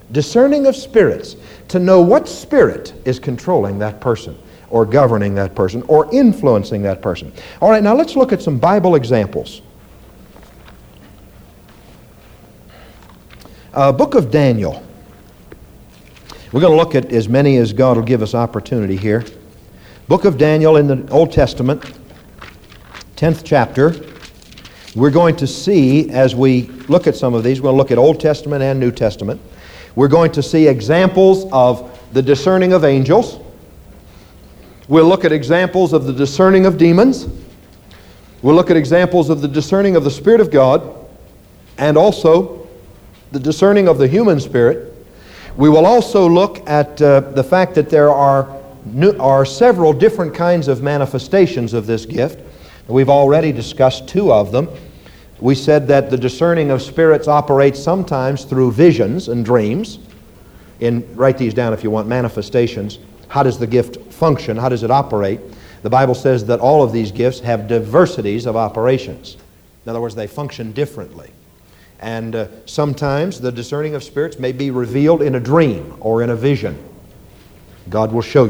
to know what spirit is controlling that person, or governing that person, or influencing that person. All right, now let's look at some Bible examples. Book of Daniel. We're going to look at as many as God will give us opportunity here. Book of Daniel in the Old Testament, 10th chapter. We're going to see, as we look at some of these, we'll look at Old Testament and New Testament. We're going to see examples of the discerning of angels. We'll look at examples of the discerning of demons. We'll look at examples of the discerning of the Spirit of God, and also the discerning of the human spirit. We will also look at the fact that there are several different kinds of manifestations of this gift. We've already discussed two of them. We said that the discerning of spirits operates sometimes through visions and dreams. Write these down if you want, manifestations. How does the gift function? How does it operate? The Bible says that all of these gifts have diversities of operations. In other words, they function differently. And sometimes the discerning of spirits may be revealed in a dream or in a vision. God will show you.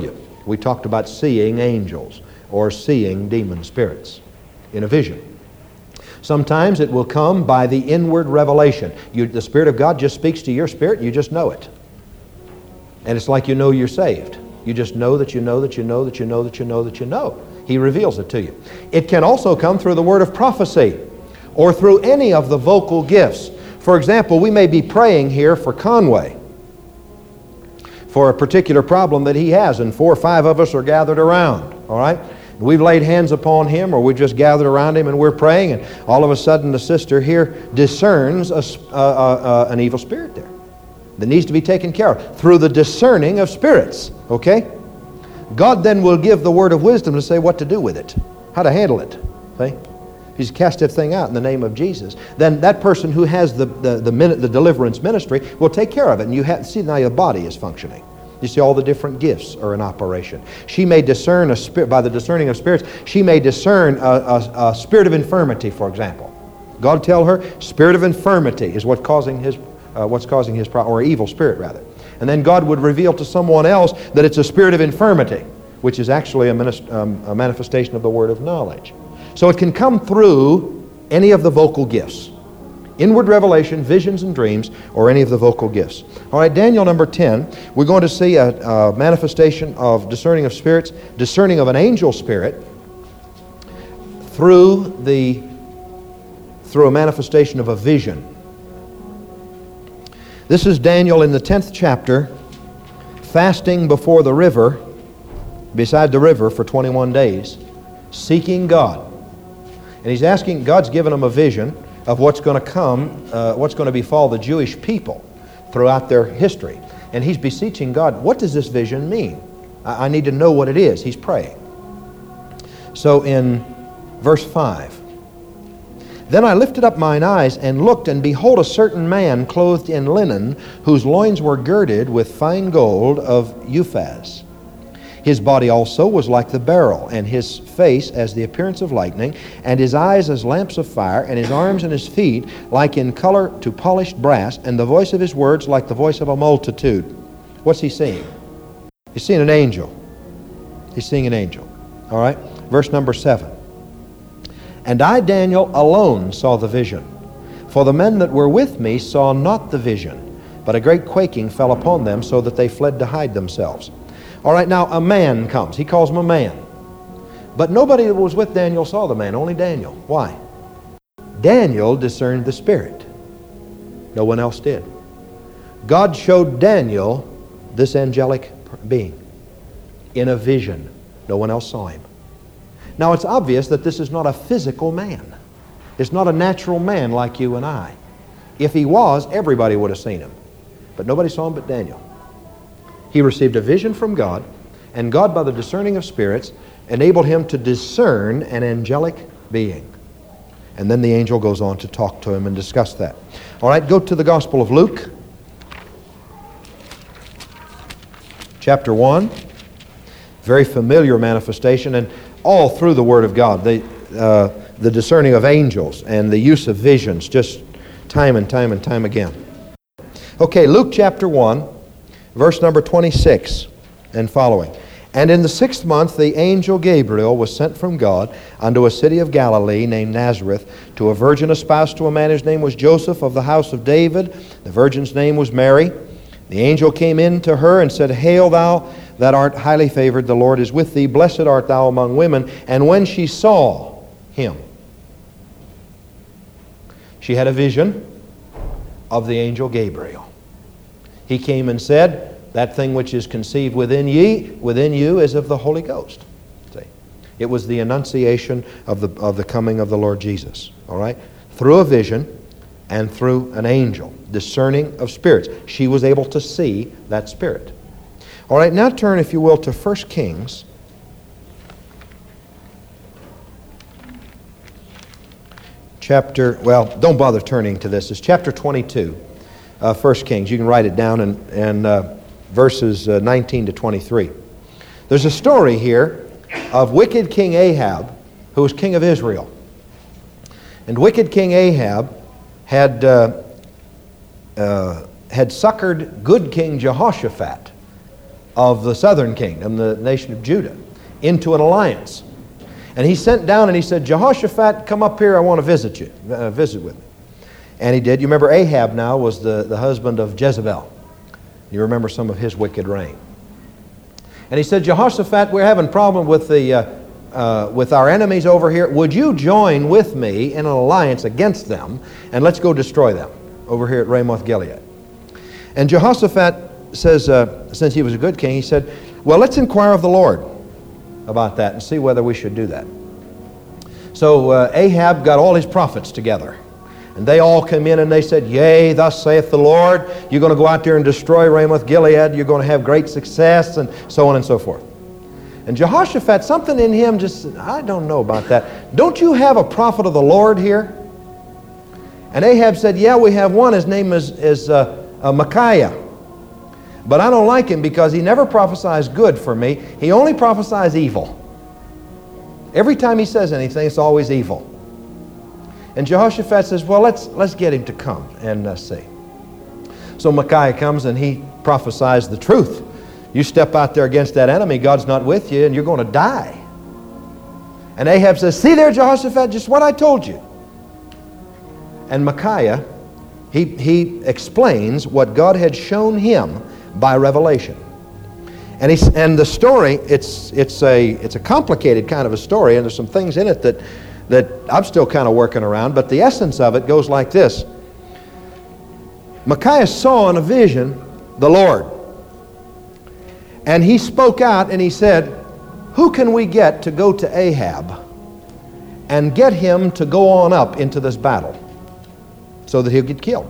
We talked about seeing angels or seeing demon spirits in a vision. Sometimes it will come by the inward revelation. The Spirit of God just speaks to your spirit, and you just know it. And it's like you know you're saved. You just know that you know that you know that you know that you know that you know. He reveals it to you. It can also come through the word of prophecy or through any of the vocal gifts. For example, we may be praying here for Conway for a particular problem that he has, and 4 or 5 of us are gathered around, all right? We've laid hands upon him, or we've just gathered around him and we're praying, and all of a sudden the sister here discerns an evil spirit there that needs to be taken care of through the discerning of spirits, okay? God then will give the word of wisdom to say what to do with it, how to handle it, see? He's cast that thing out in the name of Jesus. Then that person who has the deliverance ministry will take care of it, and you see now your body is functioning. You see all the different gifts are in operation. She may discern a spirit, by the discerning of spirits, she may discern a spirit of infirmity, for example. God tell her, spirit of infirmity is what's causing his problem, or evil spirit rather. And then God would reveal to someone else that it's a spirit of infirmity, which is actually a manifestation of the word of knowledge. So it can come through any of the vocal gifts. Inward revelation, visions and dreams, or any of the vocal gifts. All right, Daniel number 10, we're going to see a manifestation of discerning of spirits, discerning of an angel spirit through a manifestation of a vision. This is Daniel in the 10th chapter, fasting before the river, beside the river for 21 days, seeking God. And he's asking, God's given him a vision of what's going to come, what's going to befall the Jewish people throughout their history. And he's beseeching God, what does this vision mean? I need to know what it is. He's praying. So in verse 5, then I lifted up mine eyes and looked, and behold, a certain man clothed in linen, whose loins were girded with fine gold of Uphaz. His body also was like the beryl, and his face as the appearance of lightning, and his eyes as lamps of fire, and his arms and his feet like in color to polished brass, and the voice of his words like the voice of a multitude. What's he seeing? He's seeing an angel. He's seeing an angel. All right? Verse number 7. And I, Daniel, alone saw the vision. For the men that were with me saw not the vision, but a great quaking fell upon them, so that they fled to hide themselves. All right, now a man comes. He calls him a man. But nobody that was with Daniel saw the man, only Daniel. Why? Daniel discerned the spirit. No one else did. God showed Daniel this angelic being in a vision. No one else saw him. Now it's obvious that this is not a physical man. It's not a natural man like you and I. If he was, everybody would have seen him. But nobody saw him but Daniel. He received a vision from God, and God, by the discerning of spirits, enabled him to discern an angelic being. And then the angel goes on to talk to him and discuss that. All right, go to the Gospel of Luke, chapter 1. Very familiar manifestation, and all through the Word of God, the discerning of angels and the use of visions, just time and time and time again. Okay, Luke chapter 1. Verse number 26 and following. And in the 6th month the angel Gabriel was sent from God unto a city of Galilee named Nazareth, to a virgin espoused to a man whose name was Joseph, of the house of David. The virgin's name was Mary. The angel came in to her and said, Hail thou that art highly favored, the Lord is with thee. Blessed art thou among women. And when she saw him, she had a vision of the angel Gabriel. He came and said, that thing which is conceived within you is of the Holy Ghost. See? It was the annunciation of the coming of the Lord Jesus. All right? Through a vision and through an angel, discerning of spirits. She was able to see that spirit. All right, now turn, if you will, to 1 Kings. Don't bother turning to this. It's chapter 22. 1 Kings. You can write it down and verses 19 to 23. There's a story here of wicked King Ahab, who was king of Israel. And wicked King Ahab had succored good King Jehoshaphat of the southern kingdom, the nation of Judah, into an alliance. And he sent down and he said, Jehoshaphat, come up here, I want to visit you, visit with me. And he did. You remember Ahab now was the husband of Jezebel. You remember some of his wicked reign. And he said, Jehoshaphat, we're having a problem with our enemies over here. Would you join with me in an alliance against them, and let's go destroy them over here at Ramoth Gilead? And Jehoshaphat says, since he was a good king, he said, well, let's inquire of the Lord about that and see whether we should do that. So Ahab got all his prophets together. And they all came in and they said, yea, thus saith the Lord, you're going to go out there and destroy Ramoth Gilead, you're going to have great success, and so on and so forth. And Jehoshaphat, something in him just said, I don't know about that. Don't you have a prophet of the Lord here? And Ahab said, yeah, we have one. His name is Micaiah. But I don't like him because he never prophesies good for me. He only prophesies evil. Every time he says anything, it's always evil. And Jehoshaphat says, well, let's get him to come and see. So Micaiah comes and he prophesies the truth. You step out there against that enemy, God's not with you, and you're going to die. And Ahab says, see there, Jehoshaphat, just what I told you. And Micaiah, he explains what God had shown him by revelation. And the story, it's a complicated kind of a story, and there's some things in it that I'm still kind of working around, but the essence of it goes like this. Micaiah saw in a vision the Lord. And he spoke out and he said, who can we get to go to Ahab and get him to go on up into this battle so that he'll get killed?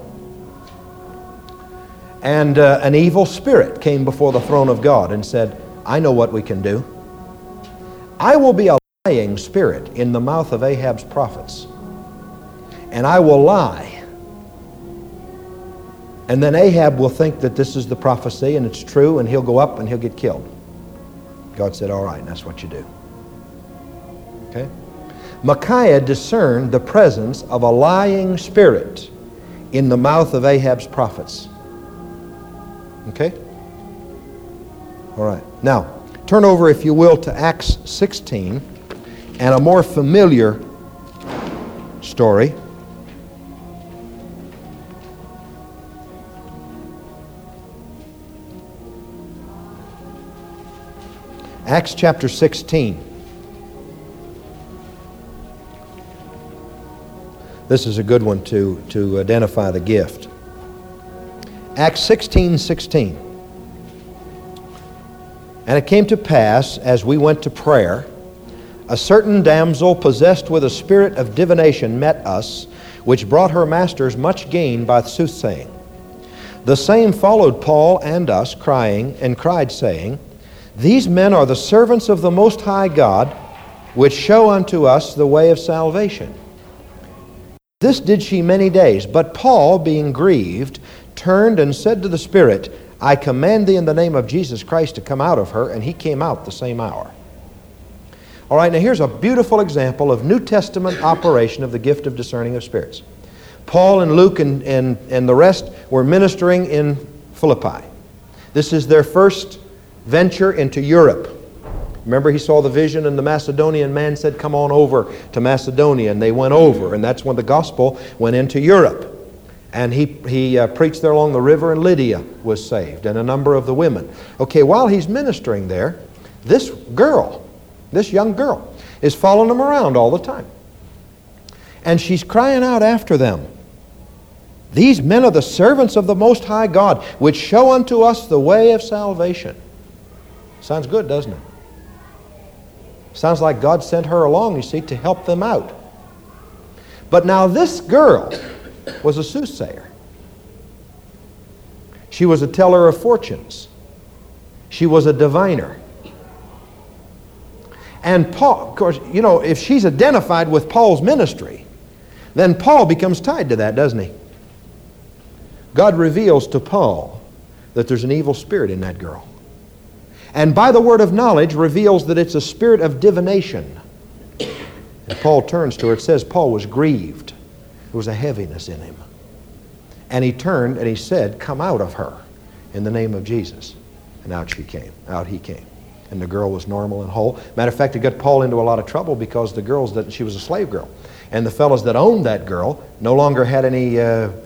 And an evil spirit came before the throne of God and said, I know what we can do. I will be a lying spirit in the mouth of Ahab's prophets, and I will lie. And then Ahab will think that this is the prophecy and it's true, and he'll go up and he'll get killed. God said, all right, that's what you do. Okay? Micaiah discerned the presence of a lying spirit in the mouth of Ahab's prophets. Okay? All right. Now, turn over, if you will, to Acts 16 and a more familiar story. Acts chapter 16. This is a good one to identify the gift. Acts 16:16. And it came to pass, as we went to prayer, a certain damsel possessed with a spirit of divination met us, which brought her masters much gain by soothsaying. The same followed Paul and us, cried, saying, these men are the servants of the Most High God, which show unto us the way of salvation. This did she many days. But Paul, being grieved, turned and said to the Spirit, I command thee in the name of Jesus Christ to come out of her. And he came out the same hour. All right, now here's a beautiful example of New Testament operation of the gift of discerning of spirits. Paul and Luke and the rest were ministering in Philippi. This is their first venture into Europe. Remember, he saw the vision, and the Macedonian man said, come on over to Macedonia. And they went over, and that's when the gospel went into Europe. And he preached there along the river, and Lydia was saved, and a number of the women. Okay, while he's ministering there, this young girl, is following him around all the time. And she's crying out after them. These men are the servants of the Most High God, which show unto us the way of salvation. Sounds good, doesn't it? Sounds like God sent her along, you see, to help them out. But now this girl was a soothsayer. She was a teller of fortunes. She was a diviner. And Paul, of course, you know, if she's identified with Paul's ministry, then Paul becomes tied to that, doesn't he? God reveals to Paul that there's an evil spirit in that girl. And by the word of knowledge reveals that it's a spirit of divination. And Paul turns to her. It says Paul was grieved. There was a heaviness in him. And he turned and he said, come out of her in the name of Jesus. And out she came. Out he came. And the girl was normal and whole. Matter of fact, it got Paul into a lot of trouble because the girls that she was a slave girl. And the fellows that owned that girl no longer had any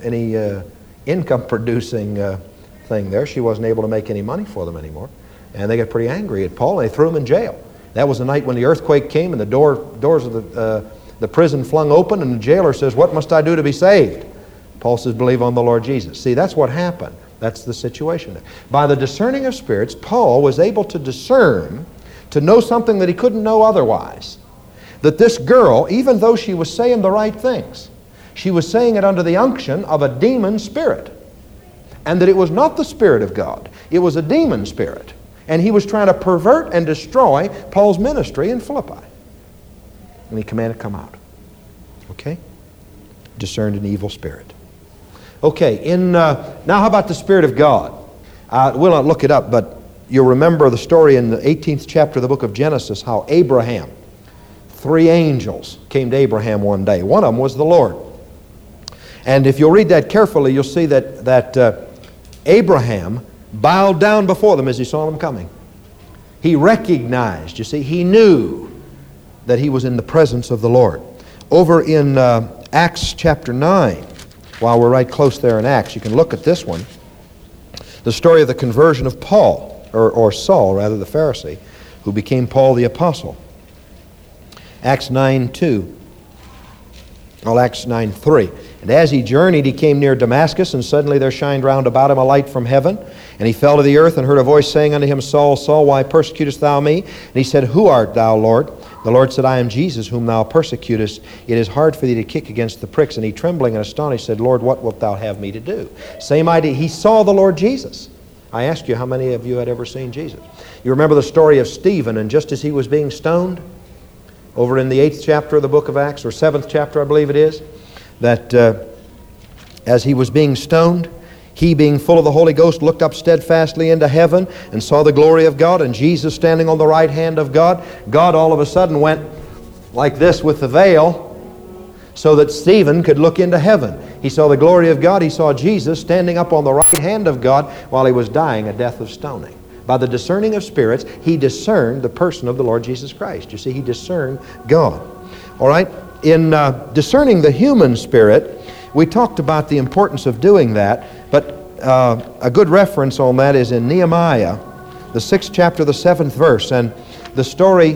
income-producing thing there. She wasn't able to make any money for them anymore. And they got pretty angry at Paul, and they threw him in jail. That was the night when the earthquake came and the doors of the prison flung open, and the jailer says, "What must I do to be saved?" Paul says, "Believe on the Lord Jesus." See, that's what happened. That's the situation. By the discerning of spirits, Paul was able to discern, to know something that he couldn't know otherwise. That this girl, even though she was saying the right things, she was saying it under the unction of a demon spirit. And that it was not the Spirit of God. It was a demon spirit. And he was trying to pervert and destroy Paul's ministry in Philippi. And he commanded, "Come out." Okay? Discerned an evil spirit. Okay, now how about the Spirit of God? We'll not look it up, but you'll remember the story in the 18th chapter of the book of Genesis, how Abraham, 3 angels came to Abraham one day. One of them was the Lord. And if you'll read that carefully, you'll see that Abraham bowed down before them as he saw them coming. He recognized, you see, he knew that he was in the presence of the Lord. Over in Acts chapter 9, while we're right close there in Acts, you can look at this one. The story of the conversion of Paul, or Saul, rather, the Pharisee, who became Paul the Apostle. Acts 9:2. Well, Acts 9:3. "And as he journeyed, he came near Damascus, and suddenly there shined round about him a light from heaven. And he fell to the earth, and heard a voice saying unto him, Saul, Saul, why persecutest thou me? And he said, Who art thou, Lord? The Lord said, I am Jesus, whom thou persecutest. It is hard for thee to kick against the pricks. And he, trembling and astonished, said, Lord, what wilt thou have me to do? Same idea. He saw the Lord Jesus. I asked you how many of you had ever seen Jesus. You remember the story of Stephen, and just as he was being stoned, over in the 8th chapter of the book of Acts, or 7th chapter, I believe it is, that as he was being stoned, he, being full of the Holy Ghost, looked up steadfastly into heaven and saw the glory of God, and Jesus standing on the right hand of God. God all of a sudden went like this with the veil so that Stephen could look into heaven. He saw the glory of God. He saw Jesus standing up on the right hand of God while he was dying a death of stoning. By the discerning of spirits, he discerned the person of the Lord Jesus Christ. You see, he discerned God. All right? In discerning the human spirit, we talked about the importance of doing that, but a good reference on that is in Nehemiah, the 6th chapter, the 7th verse, and the story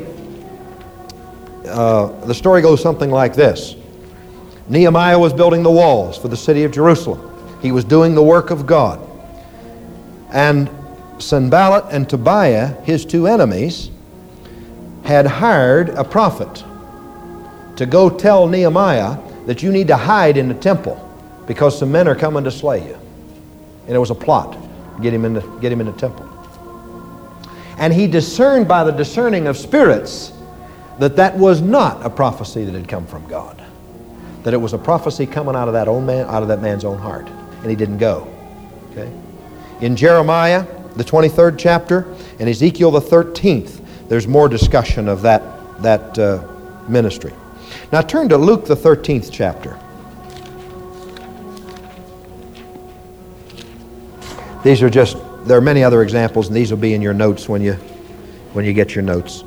goes something like this. Nehemiah was building the walls for the city of Jerusalem. He was doing the work of God. And Sanballat and Tobiah, his two enemies, had hired a prophet to go tell Nehemiah that you need to hide in the temple because some men are coming to slay you. And it was a plot to get him in the temple. And he discerned by the discerning of spirits that that was not a prophecy that had come from God. That it was a prophecy coming out of that man's own heart. And he didn't go. Okay? In Jeremiah, the 23rd chapter, and Ezekiel, the 13th, there's more discussion of that ministry. Now turn to Luke, the 13th chapter. There are many other examples, and these will be in your notes when you get your notes.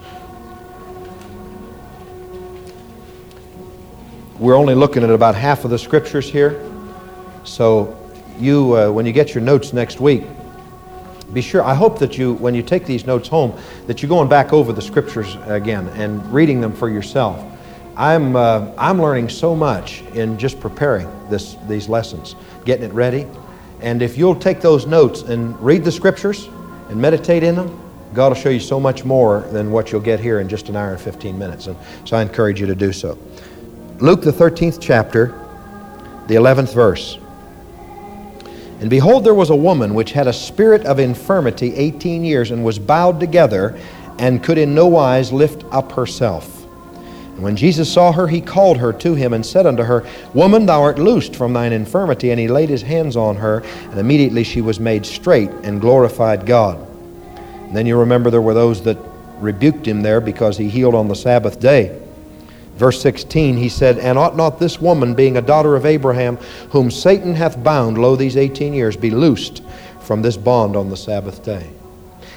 We're only looking at about half of the scriptures here. So when you get your notes next week, be sure, I hope that when you take these notes home, that you're going back over the scriptures again and reading them for yourself. I'm learning so much in just preparing these lessons, getting it ready. And if you'll take those notes and read the scriptures and meditate in them, God will show you so much more than what you'll get here in just an hour and 15 minutes. And so I encourage you to do so. Luke, the 13th chapter, the 11th verse. And behold, there was a woman which had a spirit of infirmity 18 years, and was bowed together, and could in no wise lift up herself. And when Jesus saw her, he called her to him, and said unto her, Woman, thou art loosed from thine infirmity. And he laid his hands on her, and immediately she was made straight, and glorified God. And then you remember there were those that rebuked him there because he healed on the Sabbath day. Verse 16, he said, And ought not this woman, being a daughter of Abraham, whom Satan hath bound, lo, these 18 years, be loosed from this bond on the Sabbath day?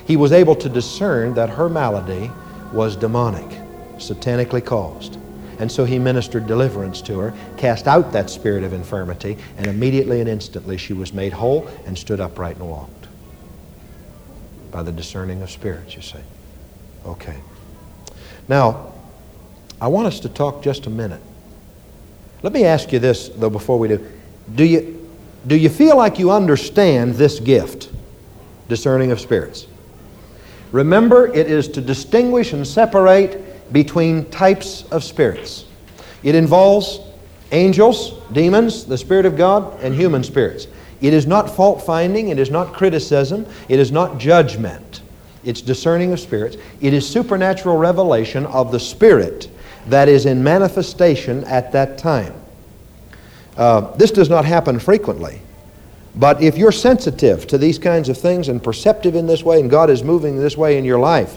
he was able to discern that her malady was demonic, satanically caused. And so he ministered deliverance to her, cast out that spirit of infirmity, and immediately and instantly she was made whole and stood upright and walked. By the discerning of spirits, you see. Okay. Now, I want us to talk just a minute. Let me ask you this, though, before we do. Do you feel like you understand this gift, discerning of spirits? Remember, it is to distinguish and separate between types of spirits. It involves angels, demons, the Spirit of God, and human spirits. It is not fault-finding. It is not criticism. It is not judgment. It's discerning of spirits. It is supernatural revelation of the Spirit that is in manifestation at that time. This does not happen frequently. But if you're sensitive to these kinds of things and perceptive in this way, and God is moving this way in your life,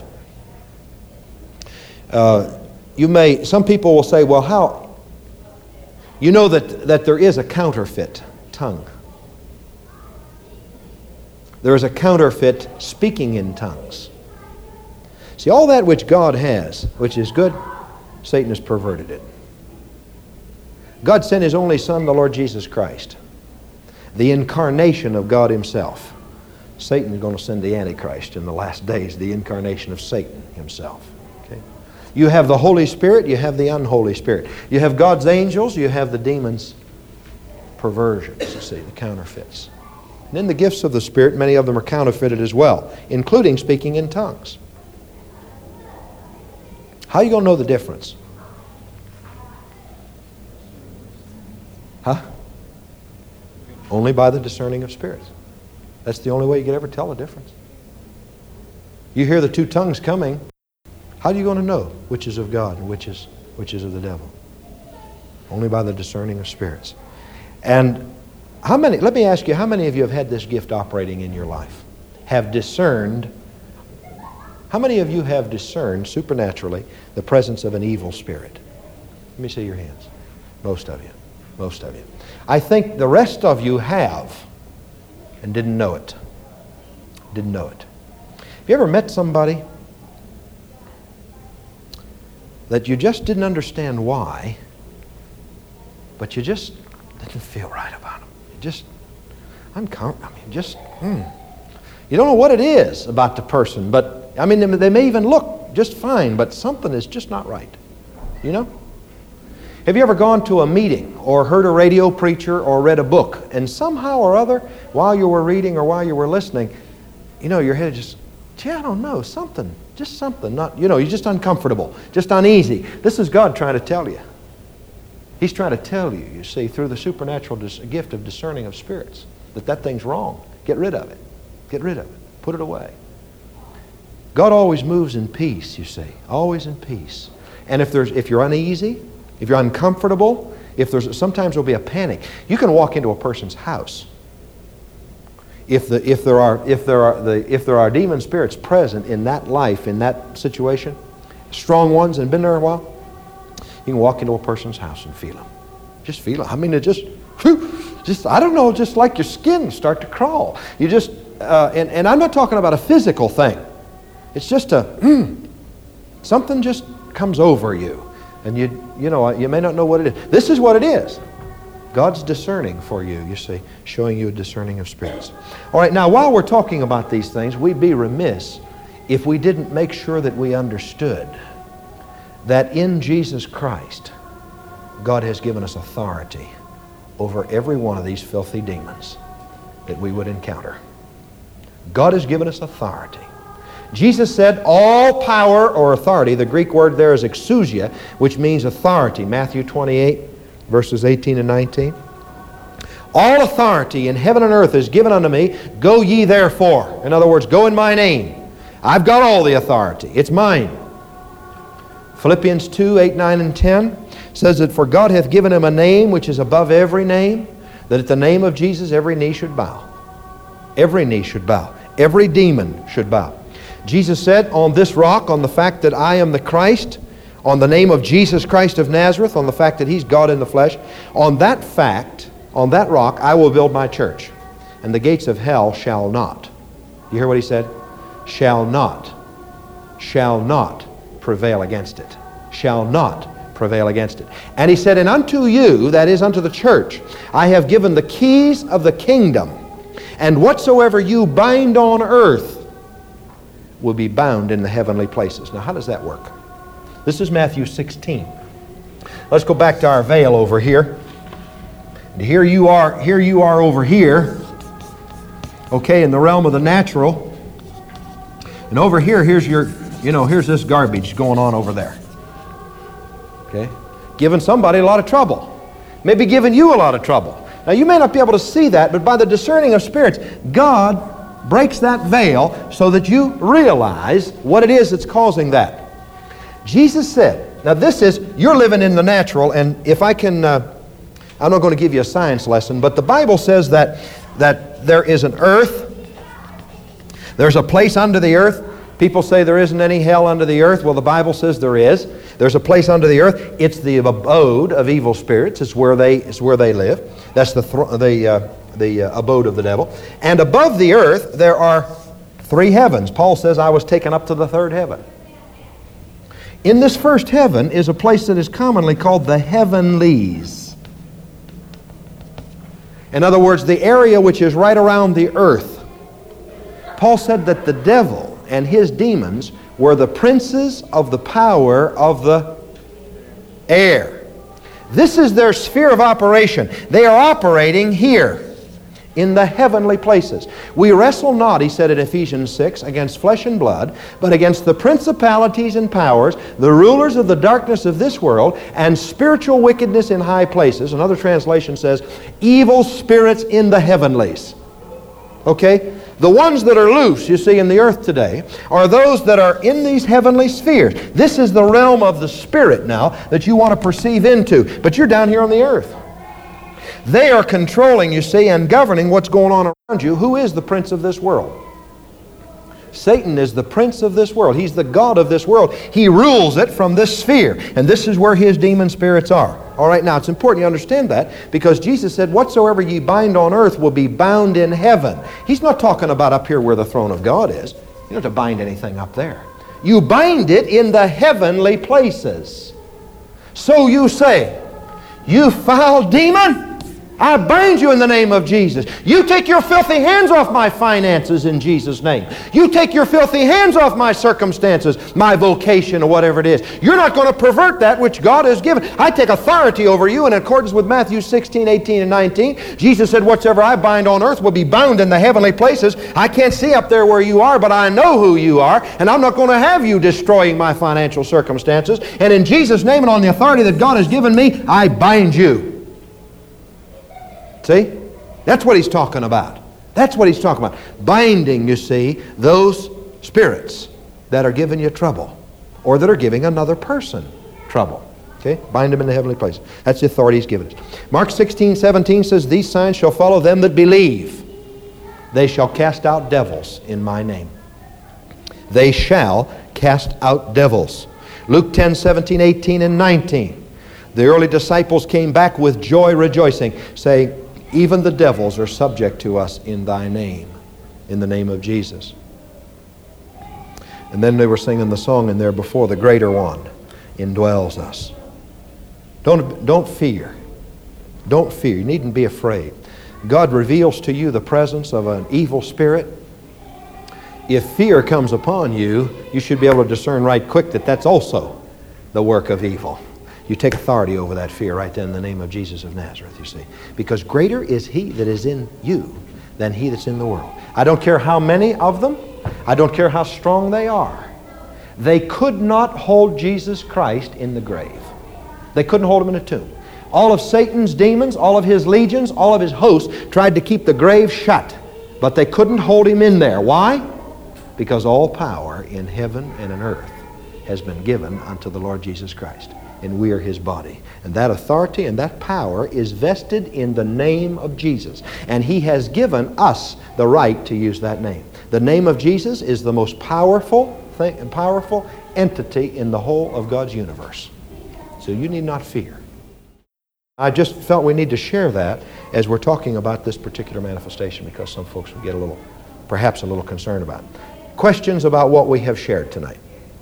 some people will say, well, how? You know that there is a counterfeit tongue. There is a counterfeit speaking in tongues. See, all that which God has, which is good, Satan has perverted it. God sent His only Son, the Lord Jesus Christ, the incarnation of God Himself. Satan is going to send the Antichrist in the last days, the incarnation of Satan himself. Okay? You have the Holy Spirit, you have the unholy spirit. You have God's angels, you have the demons' perversions, you see, the counterfeits. And in the gifts of the Spirit, many of them are counterfeited as well, including speaking in tongues. How are you going to know the difference? Huh? Only by the discerning of spirits. That's the only way you could ever tell the difference. You hear the two tongues coming, how are you going to know which is of God and which is of the devil? Only by the discerning of spirits. And let me ask you, how many of you have had this gift operating in your life? Have discerned, how many of you have discerned supernaturally the presence of an evil spirit? Let me see your hands. Most of you. Most of you. I think the rest of you have and didn't know it. Didn't know it. Have you ever met somebody that you just didn't understand why, but you just didn't feel right about them? You don't know what it is about the person, but I mean, they may even look just fine, but something is just not right. You know? Have you ever gone to a meeting or heard a radio preacher or read a book, and somehow or other, while you were reading or while you were listening, you know, your head just, I don't know, just something, not, you know, you're just uncomfortable, just uneasy. This is God trying to tell you. He's trying to tell you, you see, through the supernatural gift of discerning of spirits, that thing's wrong. Get rid of it. Get rid of it. Put it away. God always moves in peace, you see, always in peace. And if you're uneasy, if you're uncomfortable, sometimes there'll be a panic. You can walk into a person's house. If there are demon spirits present in that life, in that situation, strong ones and been there a while, you can walk into a person's house and feel them. Just feel them. I mean, I don't know, just like your skin start to crawl. You just, and I'm not talking about a physical thing. It's just something just comes over you. And you may not know what it is. This is what it is. God's discerning for you, you see, showing you a discerning of spirits. All right, now while we're talking about these things, we'd be remiss if we didn't make sure that we understood that in Jesus Christ, God has given us authority over every one of these filthy demons that we would encounter. God has given us authority. Jesus said, all power or authority, the Greek word there is exousia, which means authority. Matthew 28, verses 18 and 19. All authority in heaven and earth is given unto me. Go ye therefore. In other words, go in my name. I've got all the authority. It's mine. Philippians 2, 8, 9, and 10 says that for God hath given him a name which is above every name, that at the name of Jesus every knee should bow. Every knee should bow. Every demon should bow. Jesus said, on this rock, on the fact that I am the Christ, on the name of Jesus Christ of Nazareth, on the fact that He's God in the flesh, on that fact, on that rock, I will build my church, and the gates of hell shall not. You hear what He said? shall not prevail against it. Shall not prevail against it. And he said, and unto you, that is unto the church, I have given the keys of the kingdom, and whatsoever you bind on earth will be bound in the heavenly places. Now, how does that work? This is Matthew 16. Let's go back to our veil over here. And here you are over here, okay, in the realm of the natural. And over here, here's this garbage going on over there. Okay? Giving somebody a lot of trouble. Maybe giving you a lot of trouble. Now, you may not be able to see that, but by the discerning of spirits, God breaks that veil so that you realize what it is that's causing that. Jesus said, now this is, you're living in the natural, and if I can, I'm not going to give you a science lesson, but the Bible says that there is an earth, there's a place under the earth. People say there isn't any hell under the earth. Well, the Bible says there is. There's a place under the earth. It's the abode of evil spirits. It's where they live. That's the abode of the devil. And above the earth, there are 3 heavens. Paul says, I was taken up to the 3rd heaven. In this first heaven is a place that is commonly called the heavenlies. In other words, the area which is right around the earth. Paul said that the devil and his demons were the princes of the power of the air. This is their sphere of operation. They are operating here in the heavenly places. We wrestle not, he said in Ephesians 6, against flesh and blood, but against the principalities and powers, the rulers of the darkness of this world, and spiritual wickedness in high places. Another translation says, evil spirits in the heavenlies. Okay? The ones that are loose, you see, in the earth today, are those that are in these heavenly spheres. This is the realm of the Spirit now that you want to perceive into. But you're down here on the earth. They are controlling, you see, and governing what's going on around you. Who is the prince of this world? Satan is the prince of this world. He's the god of this world. He rules it from this sphere. And this is where his demon spirits are. All right, now it's important you understand that because Jesus said, whatsoever ye bind on earth will be bound in heaven. He's not talking about up here where the throne of God is. You don't have to bind anything up there. You bind it in the heavenly places. So you say, you foul demon, I bind you in the name of Jesus. You take your filthy hands off my finances in Jesus' name. You take your filthy hands off my circumstances, my vocation, or whatever it is. You're not going to pervert that which God has given. I take authority over you in accordance with Matthew 16, 18, and 19. Jesus said, whatsoever I bind on earth will be bound in the heavenly places. I can't see up there where you are, but I know who you are, and I'm not going to have you destroying my financial circumstances. And in Jesus' name and on the authority that God has given me, I bind you. See? That's what he's talking about. That's what he's talking about. Binding, you see, those spirits that are giving you trouble or that are giving another person trouble. Okay? Bind them in the heavenly place. That's the authority he's given us. Mark 16, 17 says, these signs shall follow them that believe. They shall cast out devils in my name. They shall cast out devils. Luke 10, 17, 18, and 19. The early disciples came back with joy rejoicing, saying, even the devils are subject to us in thy name, in the name of Jesus. And then they were singing the song in there before, the greater one indwells us. Don't fear. Don't fear. You needn't be afraid. God reveals to you the presence of an evil spirit. If fear comes upon you, you should be able to discern right quick that that's also the work of evil. You take authority over that fear right then in the name of Jesus of Nazareth, you see. Because greater is he that is in you than he that's in the world. I don't care how many of them. I don't care how strong they are. They could not hold Jesus Christ in the grave. They couldn't hold him in a tomb. All of Satan's demons, all of his legions, all of his hosts tried to keep the grave shut. But they couldn't hold him in there. Why? Because all power in heaven and in earth has been given unto the Lord Jesus Christ. And we are his body. And that authority and that power is vested in the name of Jesus. And he has given us the right to use that name. The name of Jesus is the most powerful entity in the whole of God's universe. So you need not fear. I just felt we need to share that as we're talking about this particular manifestation because some folks would get perhaps a little concerned about it. questions about what we have shared tonight?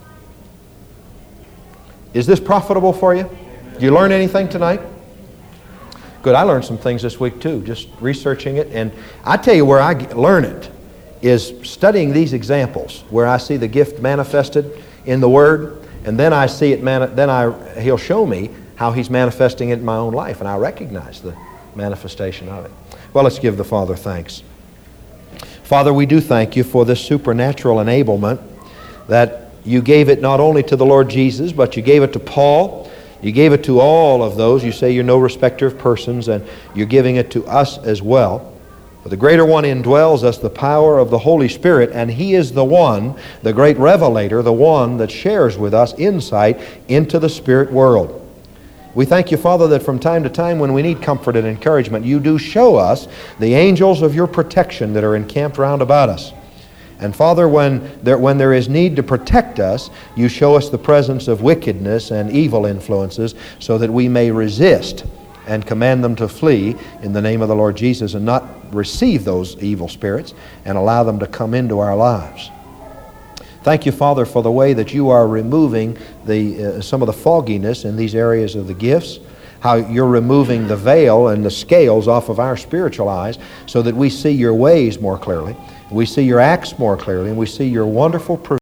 Is this profitable for you? Did you learn anything tonight? Good. I learned some things this week too, just researching it. And I tell you where I learn it is studying these examples where I see the gift manifested in the Word, and then I see it. He'll show me how He's manifesting it in my own life, and I recognize the manifestation of it. Well, let's give the Father thanks. Father, we do thank You for this supernatural enablement that You gave it not only to the Lord Jesus, but You gave it to Paul. You gave it to all of those. You say You're no respecter of persons, and You're giving it to us as well. But the greater one indwells us, the power of the Holy Spirit, and He is the one, the great revelator, the one that shares with us insight into the spirit world. We thank You, Father, that from time to time when we need comfort and encouragement, You do show us the angels of Your protection that are encamped round about us. And Father, when there is need to protect us, You show us the presence of wickedness and evil influences so that we may resist and command them to flee in the name of the Lord Jesus and not receive those evil spirits and allow them to come into our lives. Thank You, Father, for the way that You are removing some of the fogginess in these areas of the gifts, how You're removing the veil and the scales off of our spiritual eyes so that we see Your ways more clearly, we see Your acts more clearly, and we see Your wonderful provision.